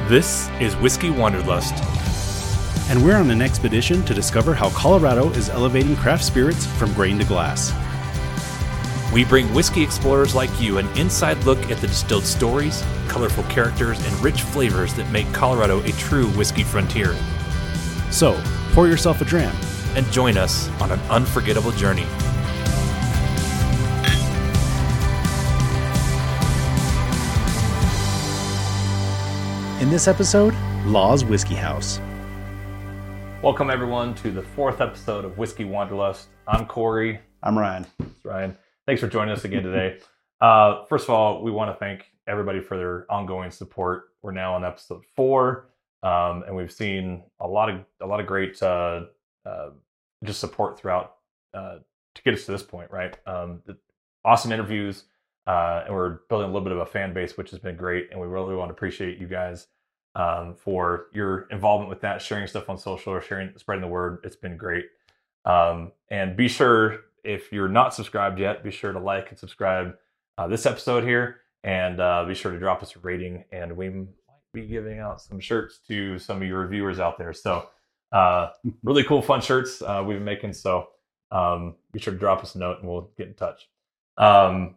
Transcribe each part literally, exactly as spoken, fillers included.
This is Whiskey Wanderlust, and we're on an expedition to discover how Colorado is elevating craft spirits from grain to glass. We bring whiskey explorers like you an inside look at the distilled stories, colorful characters, and rich flavors that make Colorado a true whiskey frontier. So, pour yourself a dram and join us on an unforgettable journey. In this episode, Law's Whiskey House. Welcome everyone to the fourth episode of Whiskey Wanderlust. I'm Corey. I'm Ryan. That's Ryan. Thanks for joining us again today. Uh, first of all, we want to thank everybody for their ongoing support. We're now on episode four, um, and we've seen a lot of a lot of great uh, uh, just support throughout uh, to get us to this point, right? Um, the awesome interviews, uh, and we're building a little bit of a fan base, which has been great, and we really want to appreciate you guys um, for your involvement with that, sharing stuff on social or sharing, spreading the word. It's been great. Um, and be sure, if you're not subscribed yet, be sure to like and subscribe uh, this episode here, and uh, be sure to drop us a rating, and we might be giving out some shirts to some of your reviewers out there. So uh, really cool, fun shirts uh, we've been making. So um, be sure to drop us a note and we'll get in touch. Um,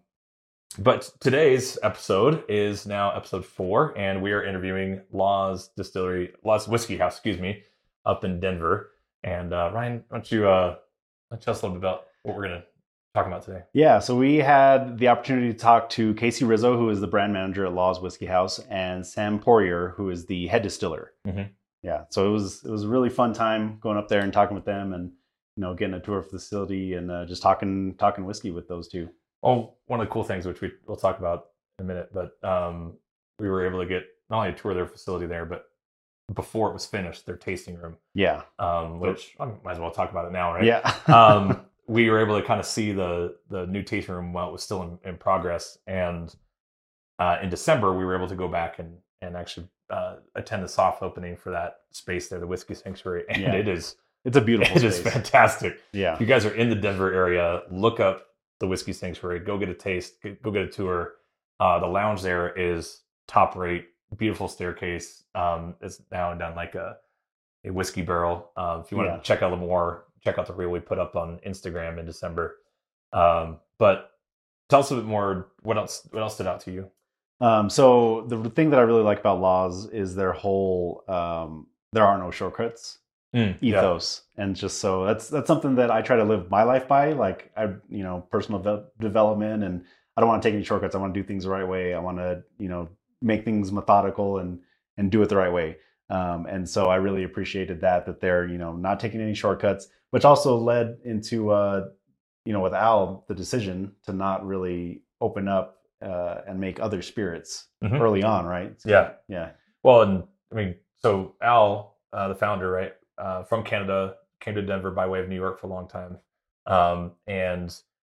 but today's episode is now episode four, and we are interviewing Law's Distillery, Law's Whiskey House, excuse me, up in Denver. And uh, Ryan, why don't you uh, tell us a little bit about what we're going to talk about today? Yeah, so we had the opportunity to talk to Casey Rizzo, who is the brand manager at Law's Whiskey House, and Sam Poirier, who is the head distiller. Mm-hmm. Yeah, so it was it was a really fun time going up there and talking with them, and you know, getting a tour of the facility and uh, just talking talking whiskey with those two. Well, one of the cool things, which we, we'll talk about in a minute, but um, we were able to get not only a tour of their facility there, but before it was finished, their tasting room. Yeah. Um, which I might as well talk about it now, right? Yeah. um, we were able to kind of see the the new tasting room while it was still in, in progress. And uh, in December, we were able to go back and, and actually uh, attend the soft opening for that space there, the Whiskey Sanctuary. And yeah. it is it's a beautiful it space. is fantastic. Yeah. If you guys are in the Denver area, look up the Whiskey Sanctuary, go get a taste, go get a tour. Uh, the lounge there is top rate, beautiful staircase. Um, it's now done like a, a whiskey barrel. Uh, if you want yeah. to check out a little more, check out the reel we put up on Instagram in December. Um, but tell us a bit more. What else? What else stood out to you? Um, so the thing that I really like about Law's is their whole um, there are no shortcuts mm, ethos, yeah. and just so that's that's something that I try to live my life by. Like I, you know, personal ve- development, and I don't want to take any shortcuts. I want to do things the right way. I want to, you know, make things methodical and and do it the right way. Um, and so I really appreciated that that they're, you know, not taking any shortcuts, which also led into uh, you know, with Al, the decision to not really open up uh, and make other spirits mm-hmm. early on, right? So, yeah, yeah. Well, and I mean, so Al, uh, the founder, right, uh, from Canada, came to Denver by way of New York for a long time, um, and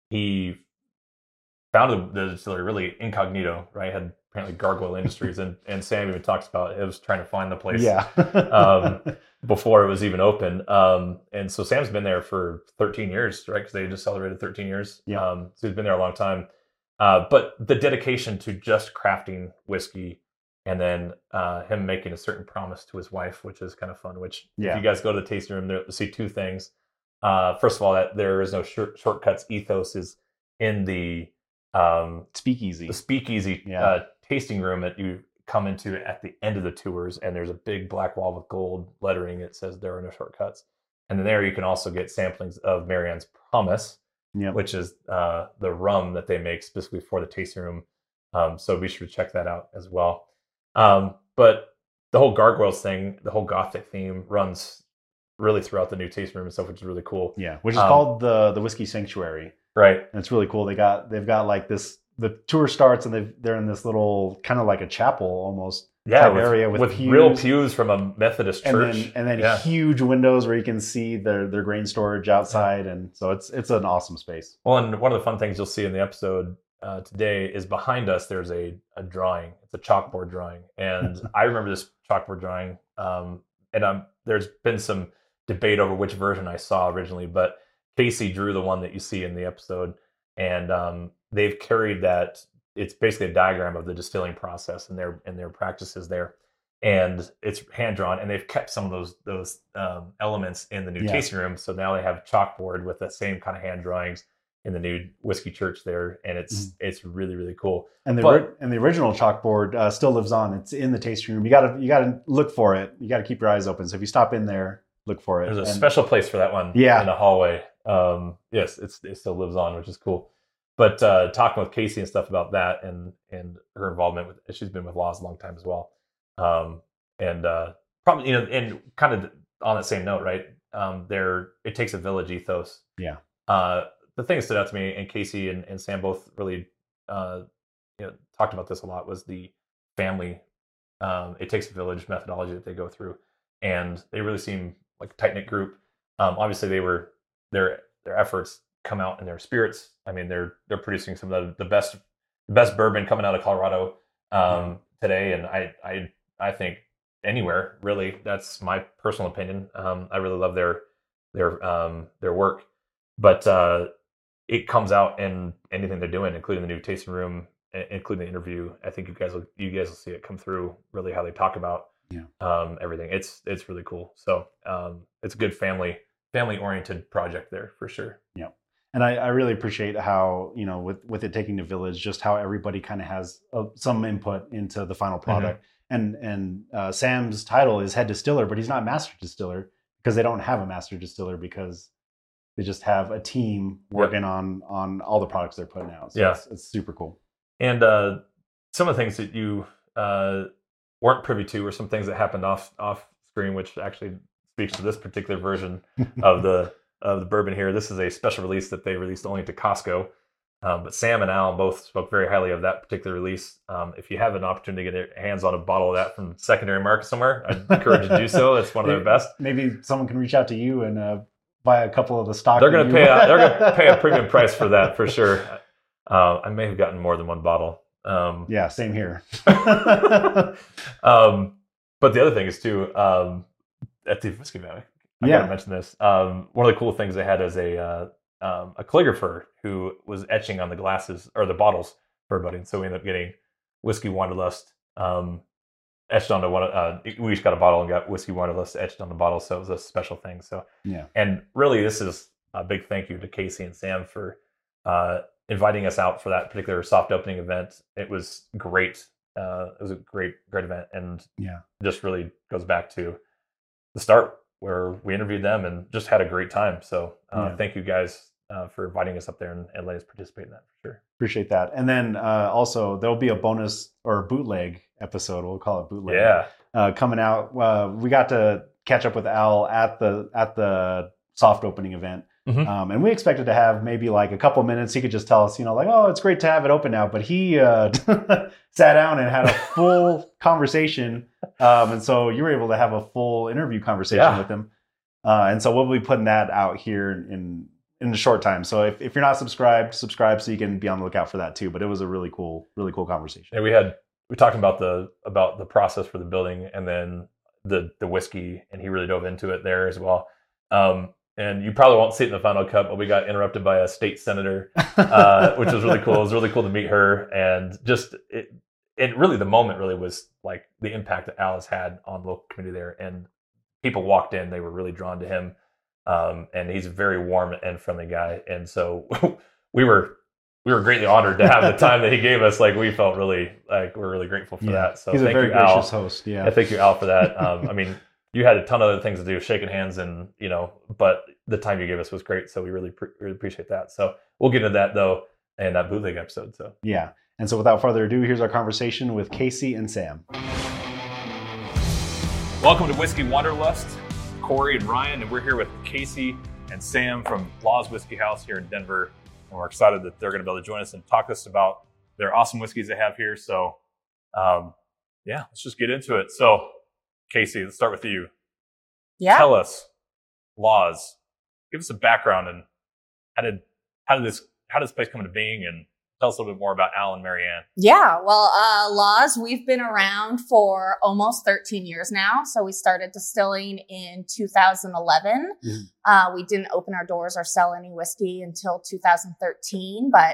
he founded the distillery really incognito, right? Had apparently Gargoyle Industries, and, and Sam even talks about it was trying to find the place yeah. um, before it was even open. Um, and so Sam's been there for thirteen years, right? Because they just celebrated thirteen years. Yeah. Um, so he's been there a long time. Uh, but the dedication to just crafting whiskey, and then uh, him making a certain promise to his wife, which is kind of fun, which yeah. if you guys go to the tasting room, you'll see two things. Uh, first of all, that there is no short, shortcuts ethos is in the um, speakeasy. The speakeasy yeah. uh, tasting room that you come into at the end of the tours, and there's a big black wall with gold lettering that says there are no shortcuts. And then there you can also get samplings of Marianne's Promise, yep. which is uh, the rum that they make specifically for the tasting room. Um, so be sure to check that out as well. Um, but the whole Gargoyles thing, the whole Gothic theme runs really throughout the new tasting room and stuff, which is really cool. Yeah, which is um, called the the Whiskey Sanctuary. Right. And it's really cool. They got they've got like this. The tour starts and they they're in this little kind of like a chapel almost yeah, with, area with, with pews. real pews from a Methodist and church, then, and then yeah. huge windows where you can see their their grain storage outside, and so it's it's an awesome space. Well, and one of the fun things you'll see in the episode uh, today is behind us. There's a a drawing. It's a chalkboard drawing, and I remember this chalkboard drawing. Um, and I'm there's been some debate over which version I saw originally, but Casey drew the one that you see in the episode, and um, they've carried that. It's basically a diagram of the distilling process and their and their practices there. and it's hand drawn, and they've kept some of those those um, elements in the new Yeah. tasting room. So now they have chalkboard with the same kind of hand drawings in the new Whiskey Church there, and it's Mm-hmm. it's really really cool. And the But- ori- and the original chalkboard uh, still lives on. It's in the tasting room. You gotta you gotta look for it. You gotta keep your eyes open. So if you stop in there, look for it. There's a And- special place for that one Yeah. in the hallway. Um, yes, it's it still lives on, which is cool. But uh, talking with Casey and stuff about that and and her involvement with, she's been with Laws a long time as well. Um, and uh, probably, you know, and kind of on that same note, right? Um, there, it takes a village ethos. Yeah. Uh, the thing that stood out to me, and Casey and, and Sam both really, uh, you know, talked about this a lot, was the family. Um, it takes a village methodology that they go through, and they really seem like a tight knit group. Um, obviously, they were their their efforts come out in their spirits. I mean, they're they're producing some of the, the best the best bourbon coming out of Colorado um, today, and I I I think anywhere really. That's my personal opinion. Um, I really love their their um, their work, but uh, it comes out in anything they're doing, including the new tasting room, i- including the interview. I think you guys will you guys will see it come through. Really, how they talk about Yeah. um, everything. It's it's really cool. So um, it's a good family family oriented project there for sure. And I, I really appreciate how, you know, with, with it taking the village, just how everybody kind of has uh, some input into the final product. And and uh, Sam's title is head distiller, but he's not master distiller because they don't have a master distiller, because they just have a team working on on all the products they're putting out. So Yeah. it's, it's super cool. And uh, some of the things that you uh, weren't privy to were some things that happened off off screen, which actually speaks to this particular version of the of the bourbon here. This is a special release that they released only to Costco. Um, but Sam and Al both spoke very highly of that particular release. Um, if you have an opportunity to get your hands on a bottle of that from secondary market somewhere, I'd encourage you to do so. It's one of their best. Maybe someone can reach out to you and uh, buy a couple of the stock. They're that going to you- pay a, they're going to pay a premium price for that for sure. Uh, I may have gotten more than one bottle. Um, Yeah, same here. um, but the other thing is too, um, at the Whiskey Valley, I Yeah. gotta mention this. Um, one of the cool things they had is a uh, um, a calligrapher who was etching on the glasses or the bottles for everybody, and so we ended up getting Whiskey Wanderlust um, etched onto one. Uh, we each got a bottle and got Whiskey Wanderlust etched on the bottle, so it was a special thing. So Yeah. and really, this is a big thank you to Casey and Sam for uh, inviting us out for that particular soft opening event. It was great. Uh, it was a great, great event, and Yeah. just really goes back to the start where we interviewed them and just had a great time. So uh, Yeah. thank you guys uh, for inviting us up there and, and letting us participate in that for sure. Appreciate that. And then uh, also there'll be a bonus or bootleg episode. We'll call it bootleg. Yeah, Uh, coming out. Uh, we got to catch up with Al at the at the soft opening event. Mhm. Um, and we expected to have maybe like a couple minutes. He could just tell us, you know, like, oh, it's great to have it open now. But he uh, sat down and had a full conversation. Um, and so you were able to have a full interview conversation Yeah. with him. Uh, and so we'll be putting that out here in in a short time. So if, if you're not subscribed, subscribe so you can be on the lookout for that too. But it was a really cool, really cool conversation. and we had we talked about the about the process for the building and then the the whiskey, and he really dove into it there as well. Um, and you probably won't see it in the final cut, but we got interrupted by a state senator, uh, which was really cool. It was really cool to meet her, and just it, it really the moment really was like the impact that Al has had on the local community there, and people walked in, they were really drawn to him, um, and he's a very warm and friendly guy, and so we were we were greatly honored to have the time that he gave us. Like we felt really like we're really grateful for Yeah. that. So He's a thank very you, Al. gracious host. Yeah. Yeah, thank you, Al, for that. Um, I mean, you had a ton of other things to do, shaking hands, and you know, but the time you gave us was great, so we really, pre- really appreciate that. So we'll get into that though in that bootleg episode. So Yeah. And so without further ado, here's our conversation with Casey and Sam. welcome to Whiskey Wanderlust, Corey and Ryan, and we're here with Casey and Sam from Laws Whiskey House here in Denver, and we're excited that they're going to be able to join us and talk to us about their awesome whiskeys they have here. So, um, yeah, let's just get into it. So, Casey, let's start with you. Yeah. Tell us, Laws. Give us a background and how did how did this how did this place come into being, and tell us a little bit more about Al and Marianne. Yeah. Well, uh, Laws, we've been around for almost thirteen years now. So we started distilling in two thousand eleven. Mhm. Uh, we didn't open our doors or sell any whiskey until two thousand thirteen, but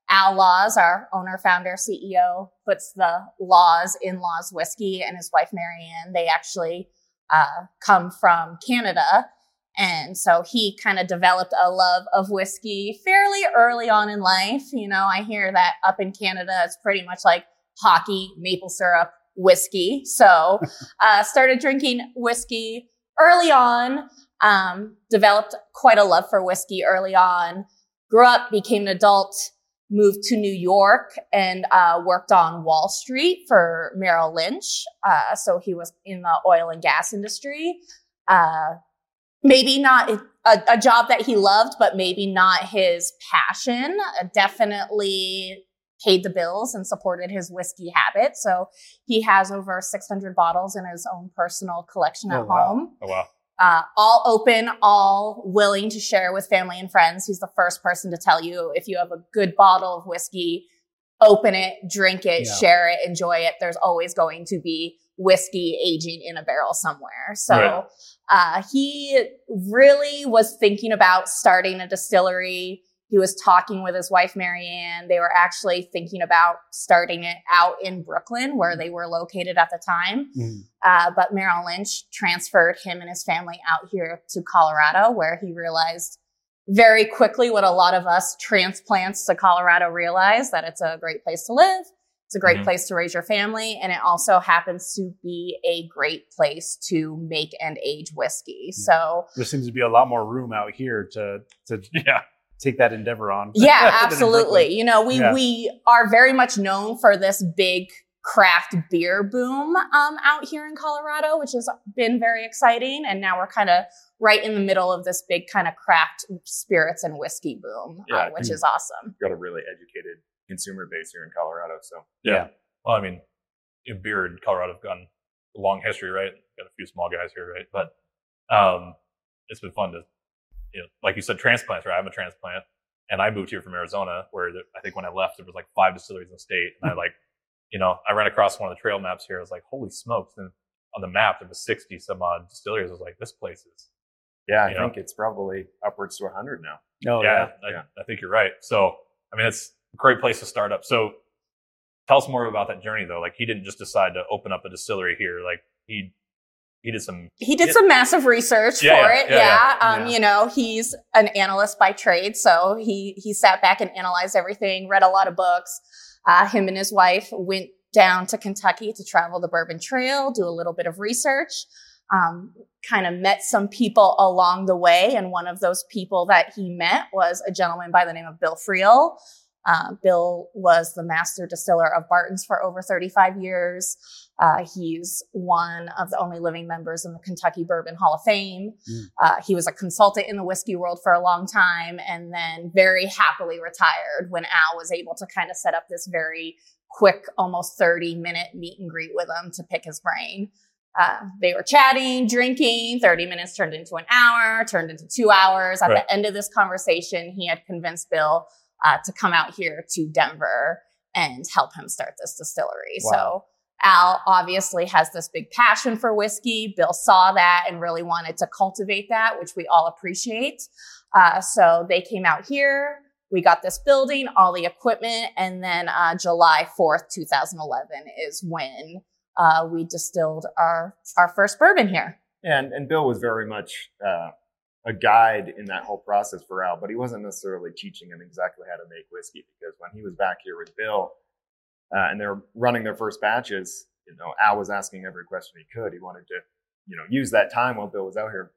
Al Laws, our owner, founder, C E O, puts the Laws in Laws Whiskey, and his wife, Marianne, they actually uh, come from Canada. And so he kind of developed a love of whiskey fairly early on in life. You know, I hear that up in Canada, it's pretty much like hockey, maple syrup, whiskey. So uh, started drinking whiskey early on, um, developed quite a love for whiskey early on, grew up, became an adult, moved to New York and uh, worked on Wall Street for Merrill Lynch. Uh, so he was in the oil and gas industry. Uh, maybe not a, a job that he loved, but maybe not his passion. Uh, definitely paid the bills and supported his whiskey habit. So he has over six hundred bottles in his own personal collection at Oh, wow. home. Oh, wow. Uh, all open, all willing to share with family and friends. He's the first person to tell you if you have a good bottle of whiskey, open it, drink it, Yeah. share it, enjoy it. There's always going to be whiskey aging in a barrel somewhere. So Right. uh, he really was thinking about starting a distillery. He was talking with his wife, Marianne. They were actually thinking about starting it out in Brooklyn, where they were located at the time. Mhm. Uh, but Merrill Lynch transferred him and his family out here to Colorado, where he realized very quickly what a lot of us transplants to Colorado realize, that it's a great place to live. It's a great Mhm. place to raise your family. And it also happens to be a great place to make and age whiskey. So There seems to be a lot more room out here to to Yeah. take that endeavor on. yeah, than in absolutely. Brooklyn. You know, we, Yeah. we are very much known for this big craft beer boom um, out here in Colorado, which has been very exciting. And now we're kind of right in the middle of this big kind of craft spirits and whiskey boom, Yeah, uh, I which think- is awesome. Got a really educated consumer base here in Colorado. So Yeah. Yeah. Well, I mean, in beer in Colorado have gotten a long history, right? Got a few small guys here, right? But um, it's been fun to, you know, like you said, transplants, right? I'm a transplant. And I moved here from Arizona, where the, I think when I left, there was like five distilleries in the state. And I like, you know, I ran across one of the trail maps here. I was like, holy smokes. And on the map, there was sixty some odd distilleries. I was like, this place is, yeah, I You think know? it's probably upwards to one hundred now. Oh yeah, yeah. I, yeah. I think you're right. So, I mean, it's a great place to start up. So tell us more about that journey though. Like he didn't just decide to open up a distillery here. Like he, he did some, He did Yeah. some massive research Yeah, for yeah, it. yeah, Yeah. yeah. Um, Yeah. you know, he's an analyst by trade. So he, he sat back and analyzed everything, read a lot of books. Uh, him and his wife went down to Kentucky to travel the Bourbon Trail, do a little bit of research, um, kind of met some people along the way. And one of those people that he met was a gentleman by the name of Bill Friel. Uh, Bill was the master distiller of Barton's for over thirty-five years. Uh, he's one of the only living members in the Kentucky Bourbon Hall of Fame. Mm. Uh, he was a consultant in the whiskey world for a long time and then very happily retired when Al was able to kind of set up this very quick, almost thirty minute meet and greet with him to pick his brain. Uh, they were chatting, drinking, thirty minutes turned into an hour, turned into two hours. At Right. the end of this conversation, he had convinced Bill uh, to come out here to Denver and help him start this distillery. Wow. So Al obviously has this big passion for whiskey. Bill saw that and really wanted to cultivate that, which we all appreciate. Uh, so they came out here. We got this building, all the equipment, and then uh, July fourth, twenty eleven is when uh, we distilled our our first bourbon here. Yeah, and, and Bill was very much uh, a guide in that whole process for Al, but he wasn't necessarily teaching him exactly how to make whiskey, because when he was back here with Bill uh, and they were running their first batches, you know, Al was asking every question he could. He wanted to, you know, use that time while Bill was out here.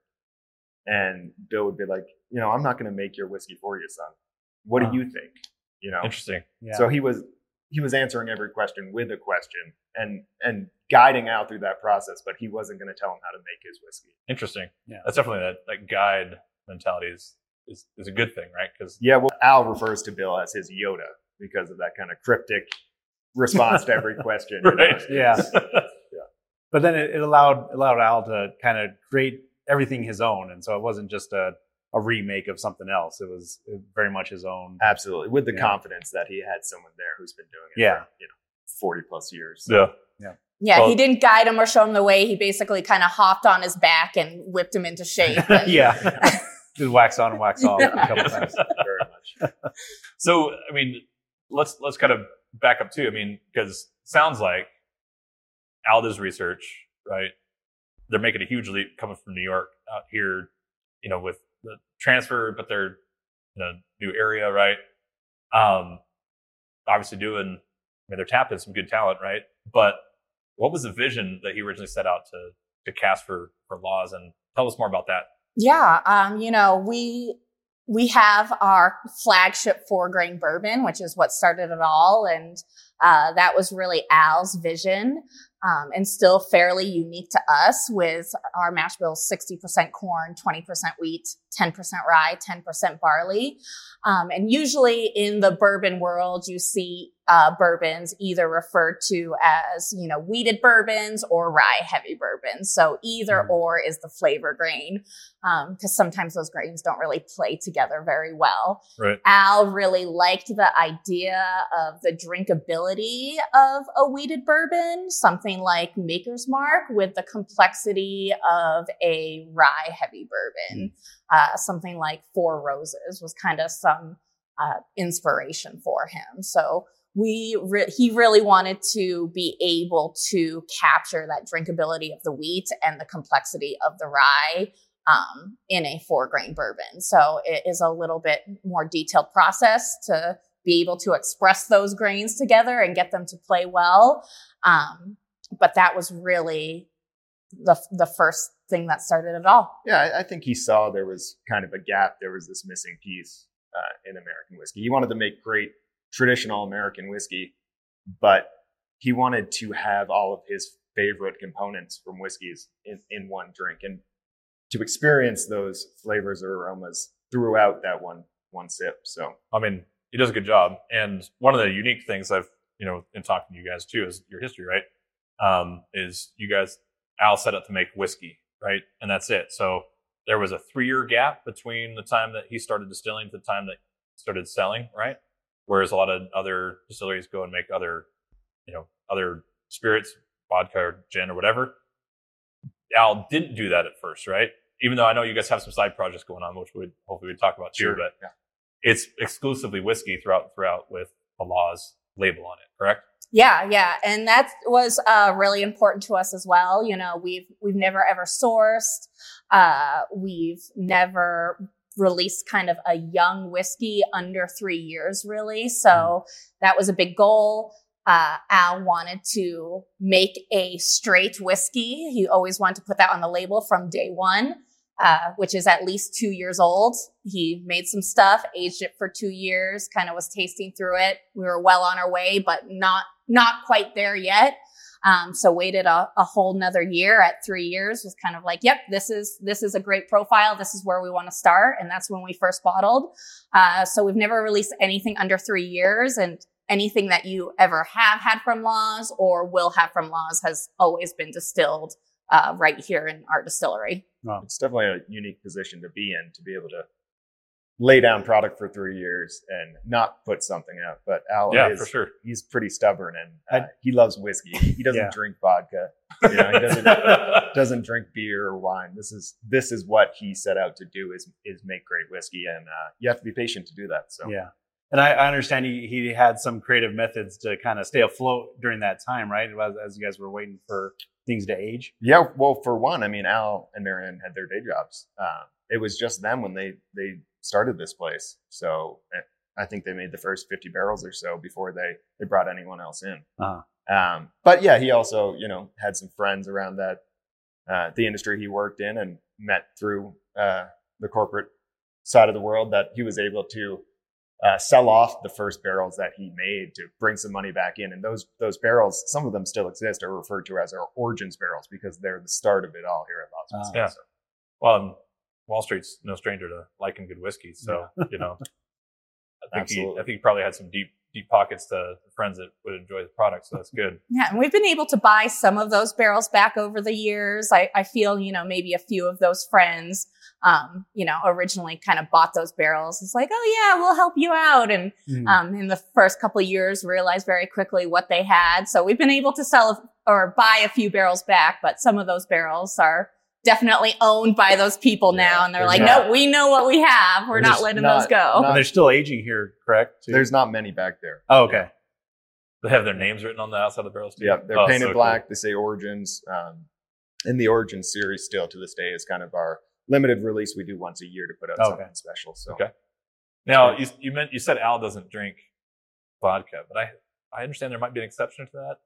And Bill would be like, you know, I'm not going to make your whiskey for you, son. What Wow. do you think? You know, interesting. Yeah. so he was he was answering every question with a question and and guiding Al through that process, but he wasn't going to tell him how to make his whiskey. Interesting. Yeah. That's definitely that, that guide mentality is, is, is a good thing, right? Because Yeah, well, Al refers to Bill as his Yoda because of that kind of cryptic response to every question. you know. Right. Yeah. But then it, it allowed allowed Al to kind of create everything his own, and so it wasn't just a, a remake of something else. It was very much his own. Absolutely, with the Yeah. confidence that he had someone there who's been doing it Yeah. for, you know, forty plus years. yeah. Yeah, Well- he didn't guide him or show him the way. He basically kind of hopped on his back and whipped him into shape. And- Yeah. Just wax on and wax off a couple Yes, times. very much. So, I mean, let's let's kind of back up too. I mean, because sounds like Al does research, right? They're making a huge leap coming from New York out here, you know, with the transfer, but they're in a new area, right? Um, obviously doing, I mean, they're tapping some good talent, right? But what was the vision that he originally set out to to cast for for Laws? And tell us more about that. Yeah, um, you know, we we have our flagship four grain bourbon, which is what started it all, and uh, that was really Al's vision. Um, and still fairly unique to us with our mash bills, sixty percent corn, twenty percent wheat, ten percent rye, ten percent barley. Um, and usually in the bourbon world, you see uh, bourbons either referred to as, you know, wheated bourbons or rye heavy bourbons. So either mm. or is the flavor grain, because um, sometimes those grains don't really play together very well. Right. Al really liked the idea of the drinkability of a wheated bourbon, something like Maker's Mark with the complexity of a rye heavy bourbon. Mm. Uh, something like Four Roses was kind of some uh, inspiration for him. So we re- he really wanted to be able to capture that drinkability of the wheat and the complexity of the rye um, in a four grain bourbon. So it is a little bit more detailed process to be able to express those grains together and get them to play well. Um, but that was really the the first thing that started it all. Yeah, I, I think he saw there was kind of a gap. There was this missing piece uh, in American whiskey. He wanted to make great traditional American whiskey, but he wanted to have all of his favorite components from whiskeys in, in one drink and to experience those flavors or aromas throughout that one one sip. So, I mean, he does a good job. And one of the unique things I've, you know, in talking to you guys too is your history, right? Um, is you guys, Al set up to make whiskey, right? And that's it. So there was a three-year gap between the time that he started distilling to the time that he started selling, right? Whereas a lot of other distilleries go and make other, you know, other spirits, vodka or gin or whatever. Al didn't do that at first, right? Even though I know you guys have some side projects going on, which we'd hopefully we'd talk about too, sure. but yeah. It's exclusively whiskey throughout throughout with the Laws label on it, correct? Yeah, yeah, and that was uh, really important to us as well. You know, we've we've never ever sourced, uh, we've never released kind of a young whiskey under three years, really. So mm. that was a big goal. Uh, Al wanted to make a straight whiskey. He always wanted to put that on the label from day one, uh, which is at least two years old. He made some stuff, aged it for two years, kind of was tasting through it. We were well on our way, but not not quite there yet. Um, so waited a, a whole nother year. At three years was kind of like, yep, this is this is a great profile. This is where we want to start. And that's when we first bottled. Uh, so we've never released anything under three years. And anything that you ever have had from Laws or will have from Laws has always been distilled uh, right here in our distillery. Wow. It's definitely a unique position to be in, to be able to lay down product for three years and not put something out. But Al yeah, is, for sure. he's pretty stubborn and uh, he loves whiskey. He doesn't Yeah. drink vodka. You know, he doesn't doesn't drink beer or wine. This is this is what he set out to do is is make great whiskey, and uh, you have to be patient to do that. So Yeah. And I, I understand he, he had some creative methods to kind of stay afloat during that time, right? As, as you guys were waiting for things to age. Yeah, well, for one, I mean, Al and Marianne had their day jobs. Uh, it was just them when they they started this place. So I think they made the first fifty barrels or so before they they brought anyone else in. Uh-huh. Um, but yeah, he also, you know, had some friends around that uh, the industry he worked in and met through uh, the corporate side of the world that he was able to Uh, sell off the first barrels that he made to bring some money back in. And those those barrels, some of them still exist, are referred to as our origins barrels because they're the start of it all here at Laws Uh, Whiskey. yeah. So, Well, um, Wall Street's no stranger to liking good whiskey, so you know, I think he, Absolutely. I think he probably had some deep deep pockets to friends that would enjoy the product, so that's good. Yeah, and we've been able to buy some of those barrels back over the years. I, I feel, you know, maybe a few of those friends, um, you know, originally kind of bought those barrels. It's like, oh yeah, we'll help you out. And Mm. um, in the first couple of years, realized very quickly what they had. So we've been able to sell or buy a few barrels back, but some of those barrels are definitely owned by those people Yeah, now. And they're there's like, not- no, we know what we have. We're There's not letting not- those go. not- And they're still aging here, correct? too? There's not many back there. Oh, okay. They have their names written on the outside of the barrels too. Yeah, they're Oh, painted so black. They say Origins. Um, and the Origins series still to this day is kind of our limited release we do once a year to put out Okay. something special. So Okay. Now you you meant you said Al doesn't drink vodka, but I I understand there might be an exception to that.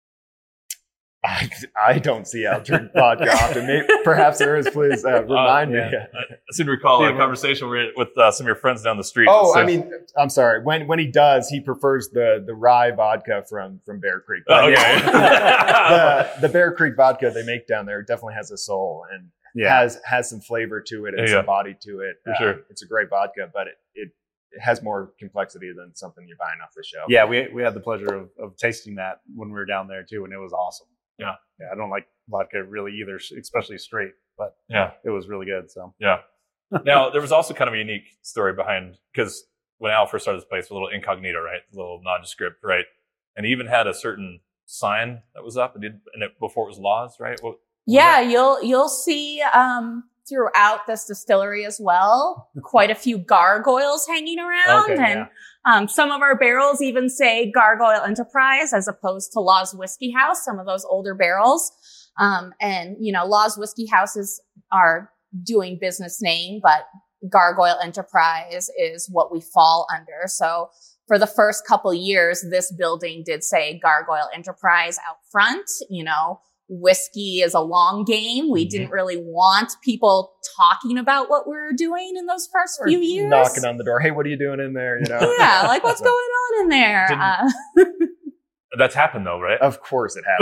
I, I don't see Al drink vodka often. Maybe, perhaps there is. Please uh, remind Uh, me. I seem to recall a conversation with with uh, some of your friends down the street. Oh, So- I mean, I'm sorry. When when he does, he prefers the the rye vodka from from Bear Creek. Oh, But okay. yeah, the, the Bear Creek vodka they make down there definitely has a soul and Yeah. has has some flavor to it and Yeah. some body to it. For sure. It's a great vodka, but it, it it has more complexity than something you're buying off the shelf. Yeah, we we had the pleasure of, of tasting that when we were down there too, and it was awesome. Yeah. Yeah, I don't like vodka really either, especially straight, but Yeah. it was really good. So Yeah. Now there was also kind of a unique story behind, because when Al first started this place, a little incognito, right? A little nondescript, right? And he even had a certain sign that was up and, did, and it, before it was Laws, right? What, Yeah, you'll you'll see um, throughout this distillery as well quite a few gargoyles hanging around, Okay, and um, some of our barrels even say Gargoyle Enterprise as opposed to Laws Whiskey House. Some of those older barrels, um, and you know, Laws Whiskey House is our doing business name, but Gargoyle Enterprise is what we fall under. So for the first couple years, this building did say Gargoyle Enterprise out front. You know, whiskey is a long game. We Mhm. didn't really want people talking about what we were doing in those first Or few years. knocking on the door. Hey, what are you doing in there? You know. Yeah, like what's So, going on in there? Didn't- Uh, that's happened though, right? Of course, it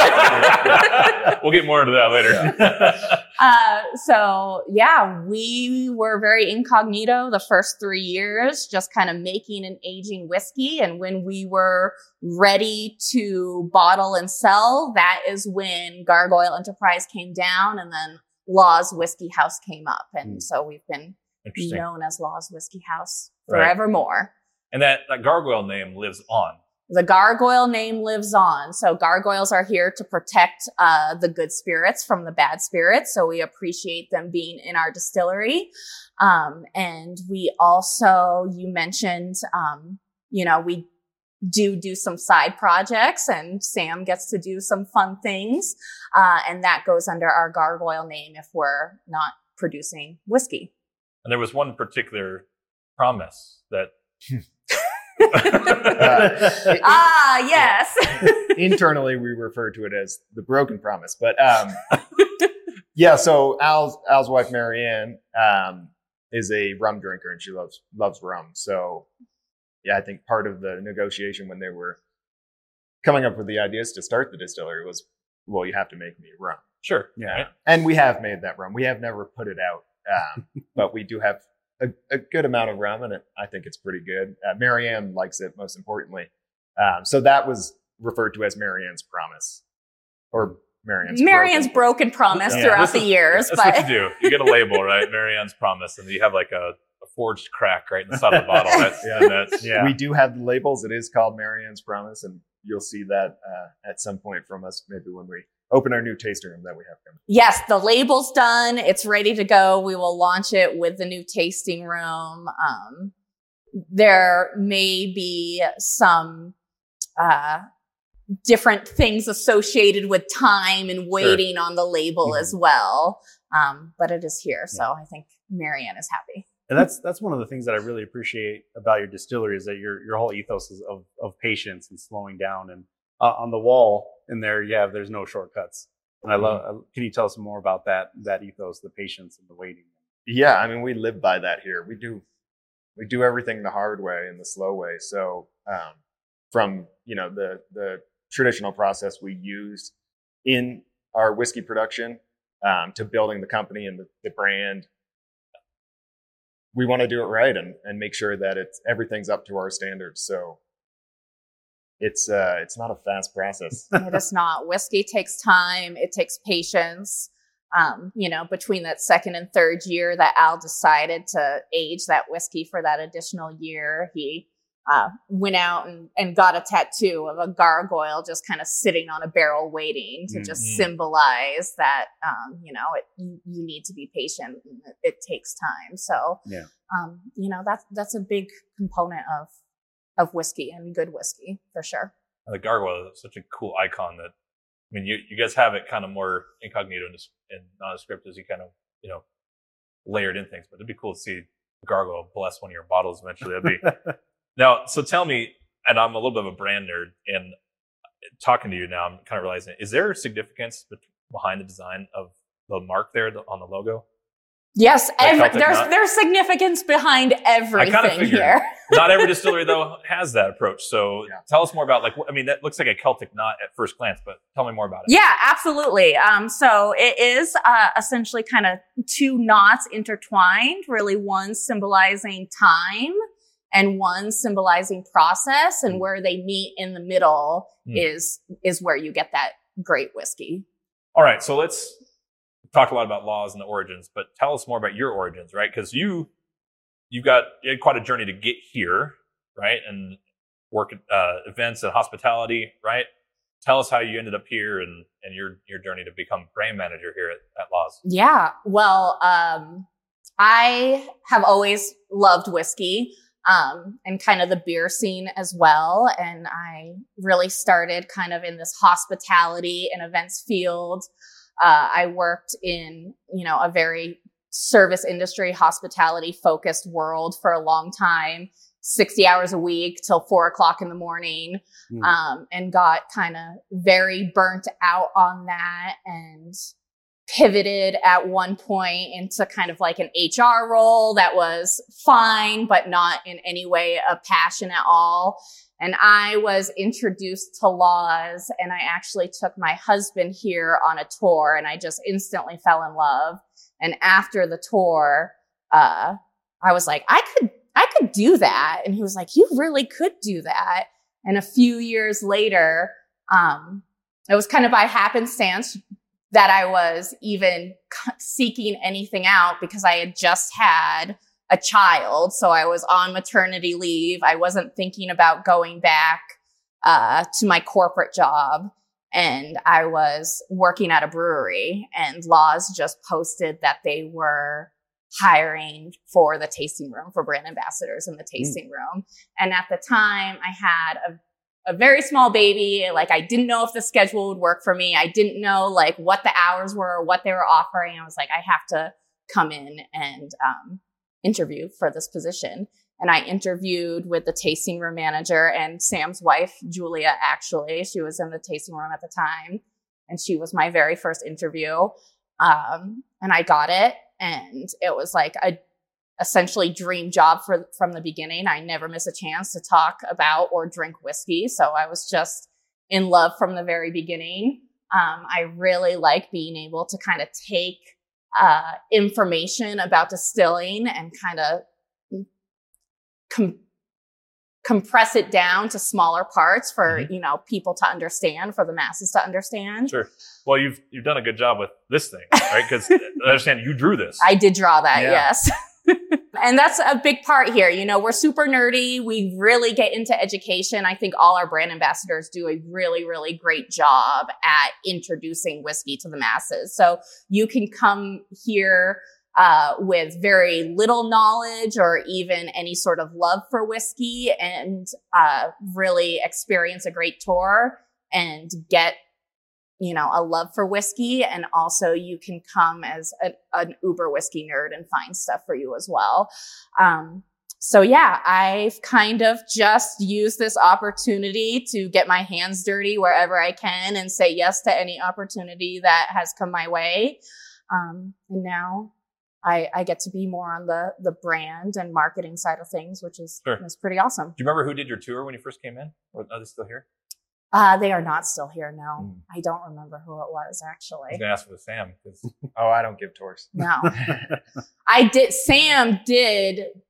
happened. We'll get more into that later. uh, so yeah, we were very incognito the first three years, just kind of making and aging whiskey. And when we were ready to bottle and sell, that is when Gargoyle Enterprise came down and then Laws Whiskey House came up. And Mm. so we've been Interesting. known as Laws Whiskey House Right. forevermore. And that, that gargoyle name lives on. The gargoyle name lives on. So gargoyles are here to protect uh, the good spirits from the bad spirits. So we appreciate them being in our distillery. Um, and we also, you mentioned, um, you know, we do do some side projects and Sam gets to do some fun things. Uh, and that goes under our gargoyle name if we're not producing whiskey. And there was one particular promise that Uh, Ah, yes. internally we refer to it as the broken promise, but um, yeah. So Al's Al's wife Marianne um, is a rum drinker and she loves loves rum. So yeah, I think part of the negotiation when they were coming up with the ideas to start the distillery was, well, you have to make me rum. sure, Yeah. right? And we have made that rum. We have never put it out, um, but we do have a, a good amount of rum, and it, I think it's pretty good. Uh, Marianne likes it, most importantly. Um, so that was referred to as Marianne's promise, or Marianne's Marianne's broken. broken promise Yeah, throughout this the is- years, That's but what you do. You get a label, right? Marianne's promise, and you have like a, a forged crack right in the side of the bottle. That's, Yeah. and that's Yeah. We do have the labels. It is called Marianne's Promise, and you'll see that uh, at some point from us, maybe when we open our new tasting room that we have coming. yes, the label's done. It's ready to go. We will launch it with the new tasting room. Um, there may be some uh, different things associated with time and waiting on the label Mhm. as well. Um, but it is here. So I think Marianne is happy. And that's that's one of the things that I really appreciate about your distillery is that your your whole ethos is of of patience and slowing down. And uh, on the wall in there, yeah, there's no shortcuts. And I love. uh, Can you tell us more about that that ethos, the patience and the waiting? Yeah, I mean, we live by that here. We do, we do everything the hard way and the slow way. So, um, from you know the the traditional process we use in our whiskey production um, to building the company and the, the brand, we want to do it right and and make sure that it's everything's up to our standards. So, it's uh, it's not a fast process. It is not. Whiskey takes time. It takes patience. Um, you know, between that second and third year that Al decided to age that whiskey for that additional year, he uh, went out and, and got a tattoo of a gargoyle just kind of sitting on a barrel waiting to just Mm-hmm. symbolize that, um, you know, it, you, you need to be patient. And it, it takes time. So, Yeah. um, you know, that's, that's a big component of, of whiskey and good whiskey for sure. The gargoyle is such a cool icon that, I mean, you, you guys have it kind of more incognito and, and nondescript as you kind of, you know, layered in things, but it'd be cool to see a gargoyle bless one of your bottles eventually. That'd be now. So tell me, and I'm a little bit of a brand nerd, and talking to you now, I'm kind of realizing, is there significance behind the design of the mark there on the logo? Yes, Like every, Celtic there's Knot? there's significance behind everything figured. here. Not every distillery though has that approach. So Yeah. tell us more about, like, I mean, that looks like a Celtic knot at first glance, but tell me more about it. Yeah, absolutely. Um, so it is uh, essentially kind of two knots intertwined, really one symbolizing time and one symbolizing process, and where they meet in the middle Mm. is is where you get that great whiskey. All right, so let's talk a lot about laws and the origins, but tell us more about your origins, right? Because you you got you had quite a journey to get here, right? And work at uh, events and hospitality, right? Tell us how you ended up here and and your your journey to become brand manager here at, at Laws. Yeah, well, um, I have always loved whiskey. Um, and kind of the beer scene as well. And I really started kind of in this hospitality and events field. Uh, I worked in, you know, a very service industry, hospitality focused world for a long time, sixty hours a week till four o'clock in the morning. Mm. Um, and got kind of very burnt out on that and pivoted at one point into kind of like an H R role that was fine, but not in any way a passion at all. And I was introduced to Laws, and I actually took my husband here on a tour, and I just instantly fell in love. And after the tour, uh, I was like, I could, I could do that. And he was like, you really could do that. And a few years later, um, it was kind of by happenstance that I was even seeking anything out, because I had just had a child. So I was on maternity leave. I wasn't thinking about going back uh, to my corporate job. And I was working at a brewery, and Laws just posted that they were hiring for the tasting room, for brand ambassadors in the tasting mm. room. And at the time I had a a very small baby. Like, I didn't know if the schedule would work for me. I didn't know like what the hours were or what they were offering. I was like, I have to come in and um, interview for this position. And I interviewed with the tasting room manager and Sam's wife, Julia, actually. She was in the tasting room at the time, and she was my very first interview. Um, and I got it. And it was like a essentially dream job for, from the beginning. I never miss a chance to talk about or drink whiskey. So I was just in love from the very beginning. Um, I really like being able to kind of take uh, information about distilling and kind of com- compress it down to smaller parts for, mm-hmm. you know, people to understand, for the masses to understand. Sure. Well, you've, you've done a good job with this thing, right? Because I understand you drew this. I did draw that. Yeah. Yes. And that's a big part here. You know, we're super nerdy. We really get into education. I think all our brand ambassadors do a really, really great job at introducing whiskey to the masses. So you can come here uh, with very little knowledge or even any sort of love for whiskey and uh, really experience a great tour and get, you know, a love for whiskey. And also you can come as a, an uber whiskey nerd and find stuff for you as well. Um, so yeah, I've kind of just used this opportunity to get my hands dirty wherever I can and say yes to any opportunity that has come my way. Um, and now I, I get to be more on the, the brand and marketing side of things, which is, sure. is pretty awesome. Do you remember who did your tour when you first came in? Or are they still here? Uh, they are not still here. No, Mm. I don't remember who it was I was actually. going to ask for Sam. 'cause- Oh, I don't give tours. No, I did. Sam did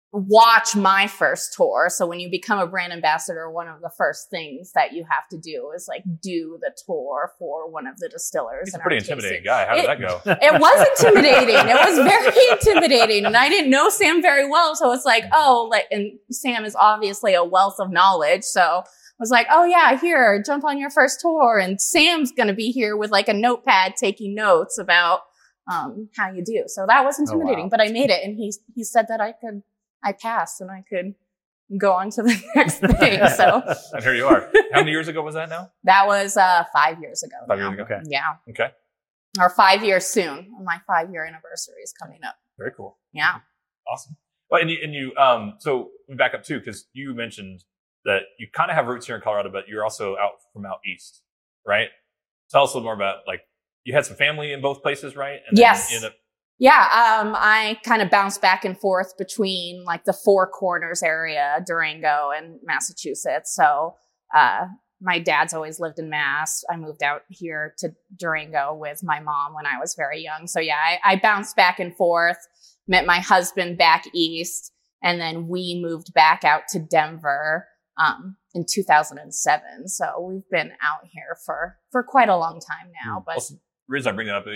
watch my first tour. So when you become a brand ambassador, one of the first things that you have to do is like do the tour for one of the distillers. He's a pretty intimidating guy. How it, did that go? It was intimidating. It was very intimidating. And I didn't know Sam very well. So it's like, oh, like, and Sam is obviously a wealth of knowledge. So I was like, oh yeah, here, jump on your first tour. And Sam's going to be here with like a notepad taking notes about um, how you do. So that was intimidating, oh, wow. But I made it. And he, he said that I could, I passed and I could go on to the next thing. So and here you are. How many years ago was that now? That was uh, five years ago. Five now. years ago. Okay. Yeah. Okay. Or five years soon. My five year anniversary is coming up. Very cool. Yeah. Awesome. Well, and you, and you um, so we back up too, because you mentioned that you kind of have roots here in Colorado, but you're also out from out east, right? Tell us a little more about, like, you had some family in both places, right? And yes. Then you ended up- Yeah, um, I kind of bounced back and forth between like the Four Corners area, Durango, and Massachusetts. So uh, my dad's always lived in Mass. I moved out here to Durango with my mom when I was very young. So yeah, I, I bounced back and forth, met my husband back east, and then we moved back out to Denver um, in two thousand seven. So we've been out here for, for quite a long time now. But well, the reason I bring that up,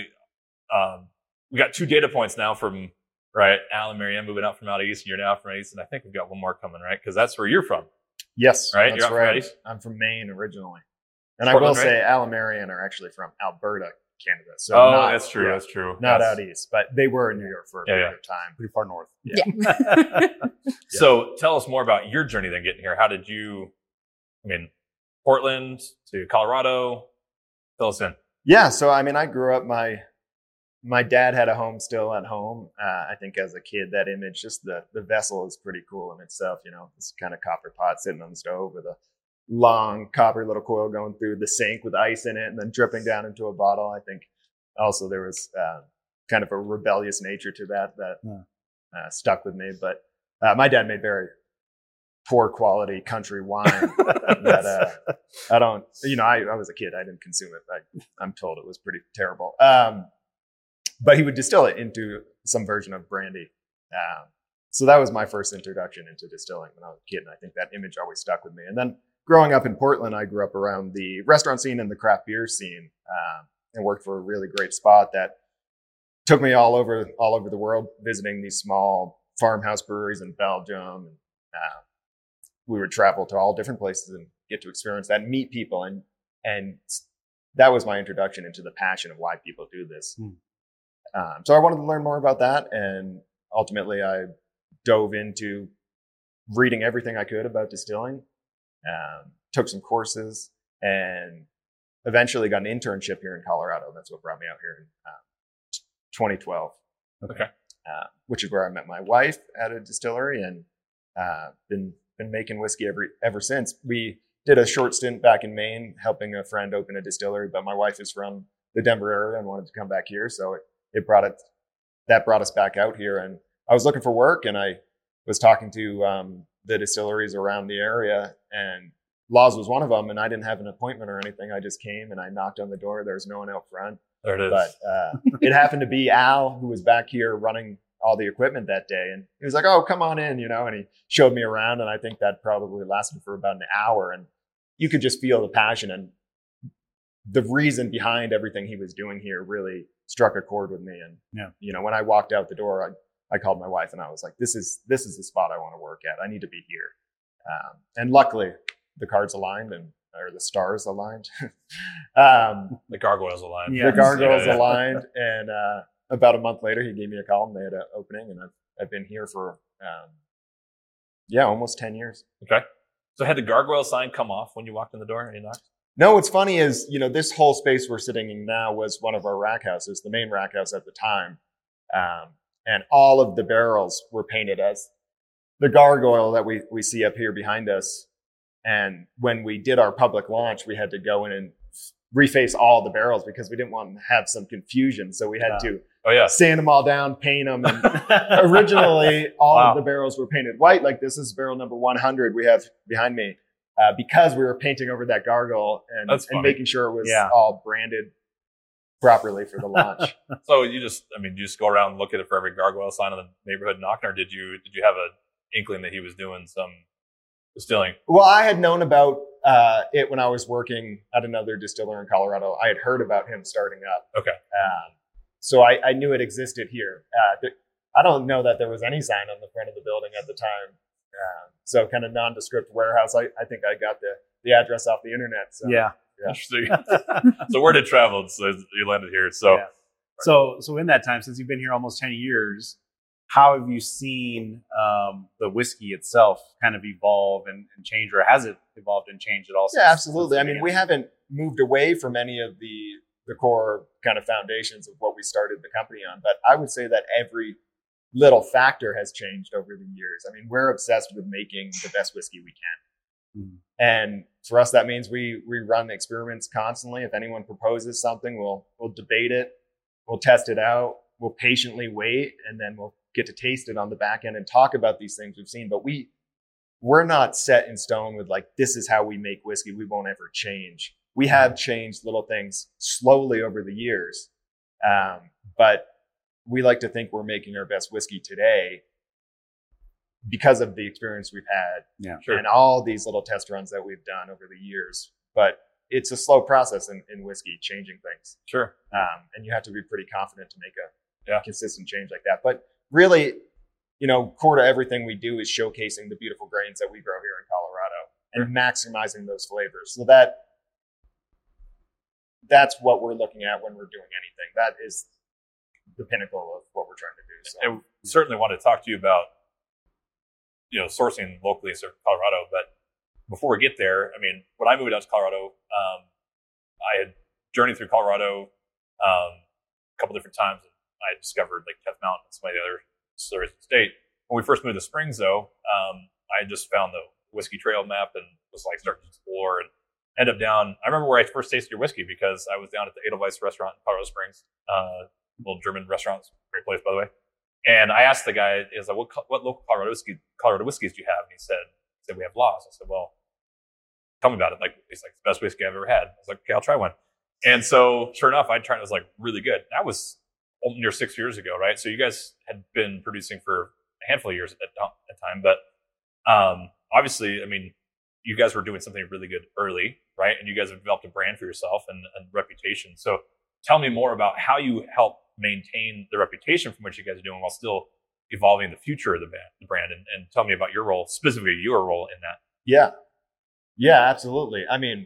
um, we got two data points now from, right, Al and Marianne moving out from out east, and you're now from out east, and I think we've got one more coming, right? Because that's where you're from. Yes, right. That's you're out right. from out east? I'm from Maine originally, and Portland, I will right? say Al and Marianne are actually from Alberta, Canada. So oh, not, that's true. Yeah, that's true. Not that's, out east, but they were in New York for a yeah, period yeah. of time, pretty far north. yeah. yeah. So tell us more about your journey then getting here. How did you, I mean, Portland to Colorado? Fill us in. Yeah. So, I mean, I grew up, my, my dad had a home still at home. Uh, I think as a kid, that image, just the, the vessel is pretty cool in itself. You know, this kind of copper pot sitting on the stove with a long copper little coil going through the sink with ice in it and then dripping down into a bottle. I think also there was uh, kind of a rebellious nature to that that yeah. uh, stuck with me. But uh, my dad made very poor quality country wine that uh, I don't, you know, I, I was a kid. I didn't consume it. I, I'm told it was pretty terrible. Um, but he would distill it into some version of brandy. Um, so that was my first introduction into distilling when I was a kid. And I think that image always stuck with me. And then growing up in Portland, I grew up around the restaurant scene and the craft beer scene, um, and worked for a really great spot that took me all over, all over the world, visiting these small farmhouse breweries in Belgium. And, uh, we would travel to all different places and get to experience that and meet people. And, and that was my introduction into the passion of why people do this. Mm. Um, so I wanted to learn more about that. And ultimately I dove into reading everything I could about distilling, um, took some courses, and eventually got an internship here in Colorado. That's what brought me out here in uh, twenty twelve. Okay. Uh, which is where I met my wife at a distillery, and uh, been been making whiskey every ever since. We did a short stint back in Maine, helping a friend open a distillery, but my wife is from the Denver area and wanted to come back here, so it, it brought it that brought us back out here. And I was looking for work, and I was talking to um, the distilleries around the area, and Laws was one of them. And I didn't have an appointment or anything. I just came and I knocked on the door. There was no one out front. There it is. But uh, it happened to be Al, who was back here running all the equipment that day. And he was like, oh, come on in, you know, and he showed me around. And I think that probably lasted for about an hour. And you could just feel the passion and the reason behind everything he was doing here really struck a chord with me. And, yeah. you know, when I walked out the door, I, I called my wife and I was like, this is, this is the spot I want to work at. I need to be here. Um, and luckily the cards aligned and, or the stars aligned. um, the gargoyles aligned. Yeah. The gargoyles yeah, yeah. aligned. And, uh, about a month later, he gave me a call and they had an opening, and I've, I've been here for, um, yeah, almost ten years. Okay. So had the gargoyle sign come off when you walked in the door and you knocked? No, what's funny is, you know, this whole space we're sitting in now was one of our rack houses, the main rack house at the time. Um, and all of the barrels were painted as the gargoyle that we, we see up here behind us. And when we did our public launch, we had to go in and reface all the barrels because we didn't want to have some confusion. So we had yeah. to oh, yeah. sand them all down, paint them. And originally, all wow. of the barrels were painted white. Like this is barrel number one hundred we have behind me, uh, because we were painting over that gargoyle and, and making sure it was yeah. all branded properly for the launch. So you just, I mean, you just go around and look at it for every gargoyle sign in the neighborhood knocking, or did you, did you have a inkling that he was doing some distilling? Well, I had known about uh, it when I was working at another distiller in Colorado. I had heard about him starting up. Okay. Um, so I, I knew it existed here. Uh, th- I don't know that there was any sign on the front of the building at the time. Um, so kind of nondescript warehouse. I, I think I got the, the address off the internet. So. Yeah. Yeah. Interesting. So word had traveled, so you landed here. So, Yeah. so, so in that time, since you've been here almost ten years, how have you seen um, the whiskey itself kind of evolve and, and change, or has it evolved and changed at all? Yeah, since, absolutely. since I mean, we haven't moved away from any of the the core kind of foundations of what we started the company on, but I would say that every little factor has changed over the years. I mean, we're obsessed with making the best whiskey we can. Mm-hmm. And for us, that means we we run experiments constantly. If anyone proposes something, we'll we'll debate it, we'll test it out, we'll patiently wait, and then we'll get to taste it on the back end and talk about these things we've seen. But we we're not set in stone with like, this is how we make whiskey. We won't ever change. We have changed little things slowly over the years. Um, but we like to think we're making our best whiskey today because of the experience we've had, yeah, sure. and all these little test runs that we've done over the years. But it's a slow process in, in whiskey, changing things. Sure. Um, and you have to be pretty confident to make a yeah. consistent change like that. But really, you know, core to everything we do is showcasing the beautiful grains that we grow here in Colorado and sure. maximizing those flavors. So that that's what we're looking at when we're doing anything. That is the pinnacle of what we're trying to do. So. And we certainly want to talk to you about, you know, sourcing locally in Colorado. But before we get there, I mean, when I moved out to Colorado, um, I had journeyed through Colorado um, a couple different times. And I discovered like Tenth Mountain and some of the other distilleries in the state. When we first moved to Springs, though, um, I just found the whiskey trail map and was like starting to explore and end up down. I remember where I first tasted your whiskey because I was down at the Edelweiss restaurant in Colorado Springs, uh, little German restaurant, great place by the way. And I asked the guy, "Is like, what what local Colorado whiskey Colorado whiskeys do you have?" And he said, he "said we have Laws." I said, "Well, tell me about it." Like he's like, "The best whiskey I've ever had." I was like, "Okay, I'll try one." And so, sure enough, I tried. It was like really good. That was near six years ago, right? So you guys had been producing for a handful of years at that time, but um, obviously, I mean, you guys were doing something really good early, right? And you guys have developed a brand for yourself and a reputation. So tell me more about how you help maintain the reputation from what you guys are doing while still evolving the future of the brand, the brand and, and tell me about your role, specifically your role in that. Yeah. Yeah, absolutely. I mean,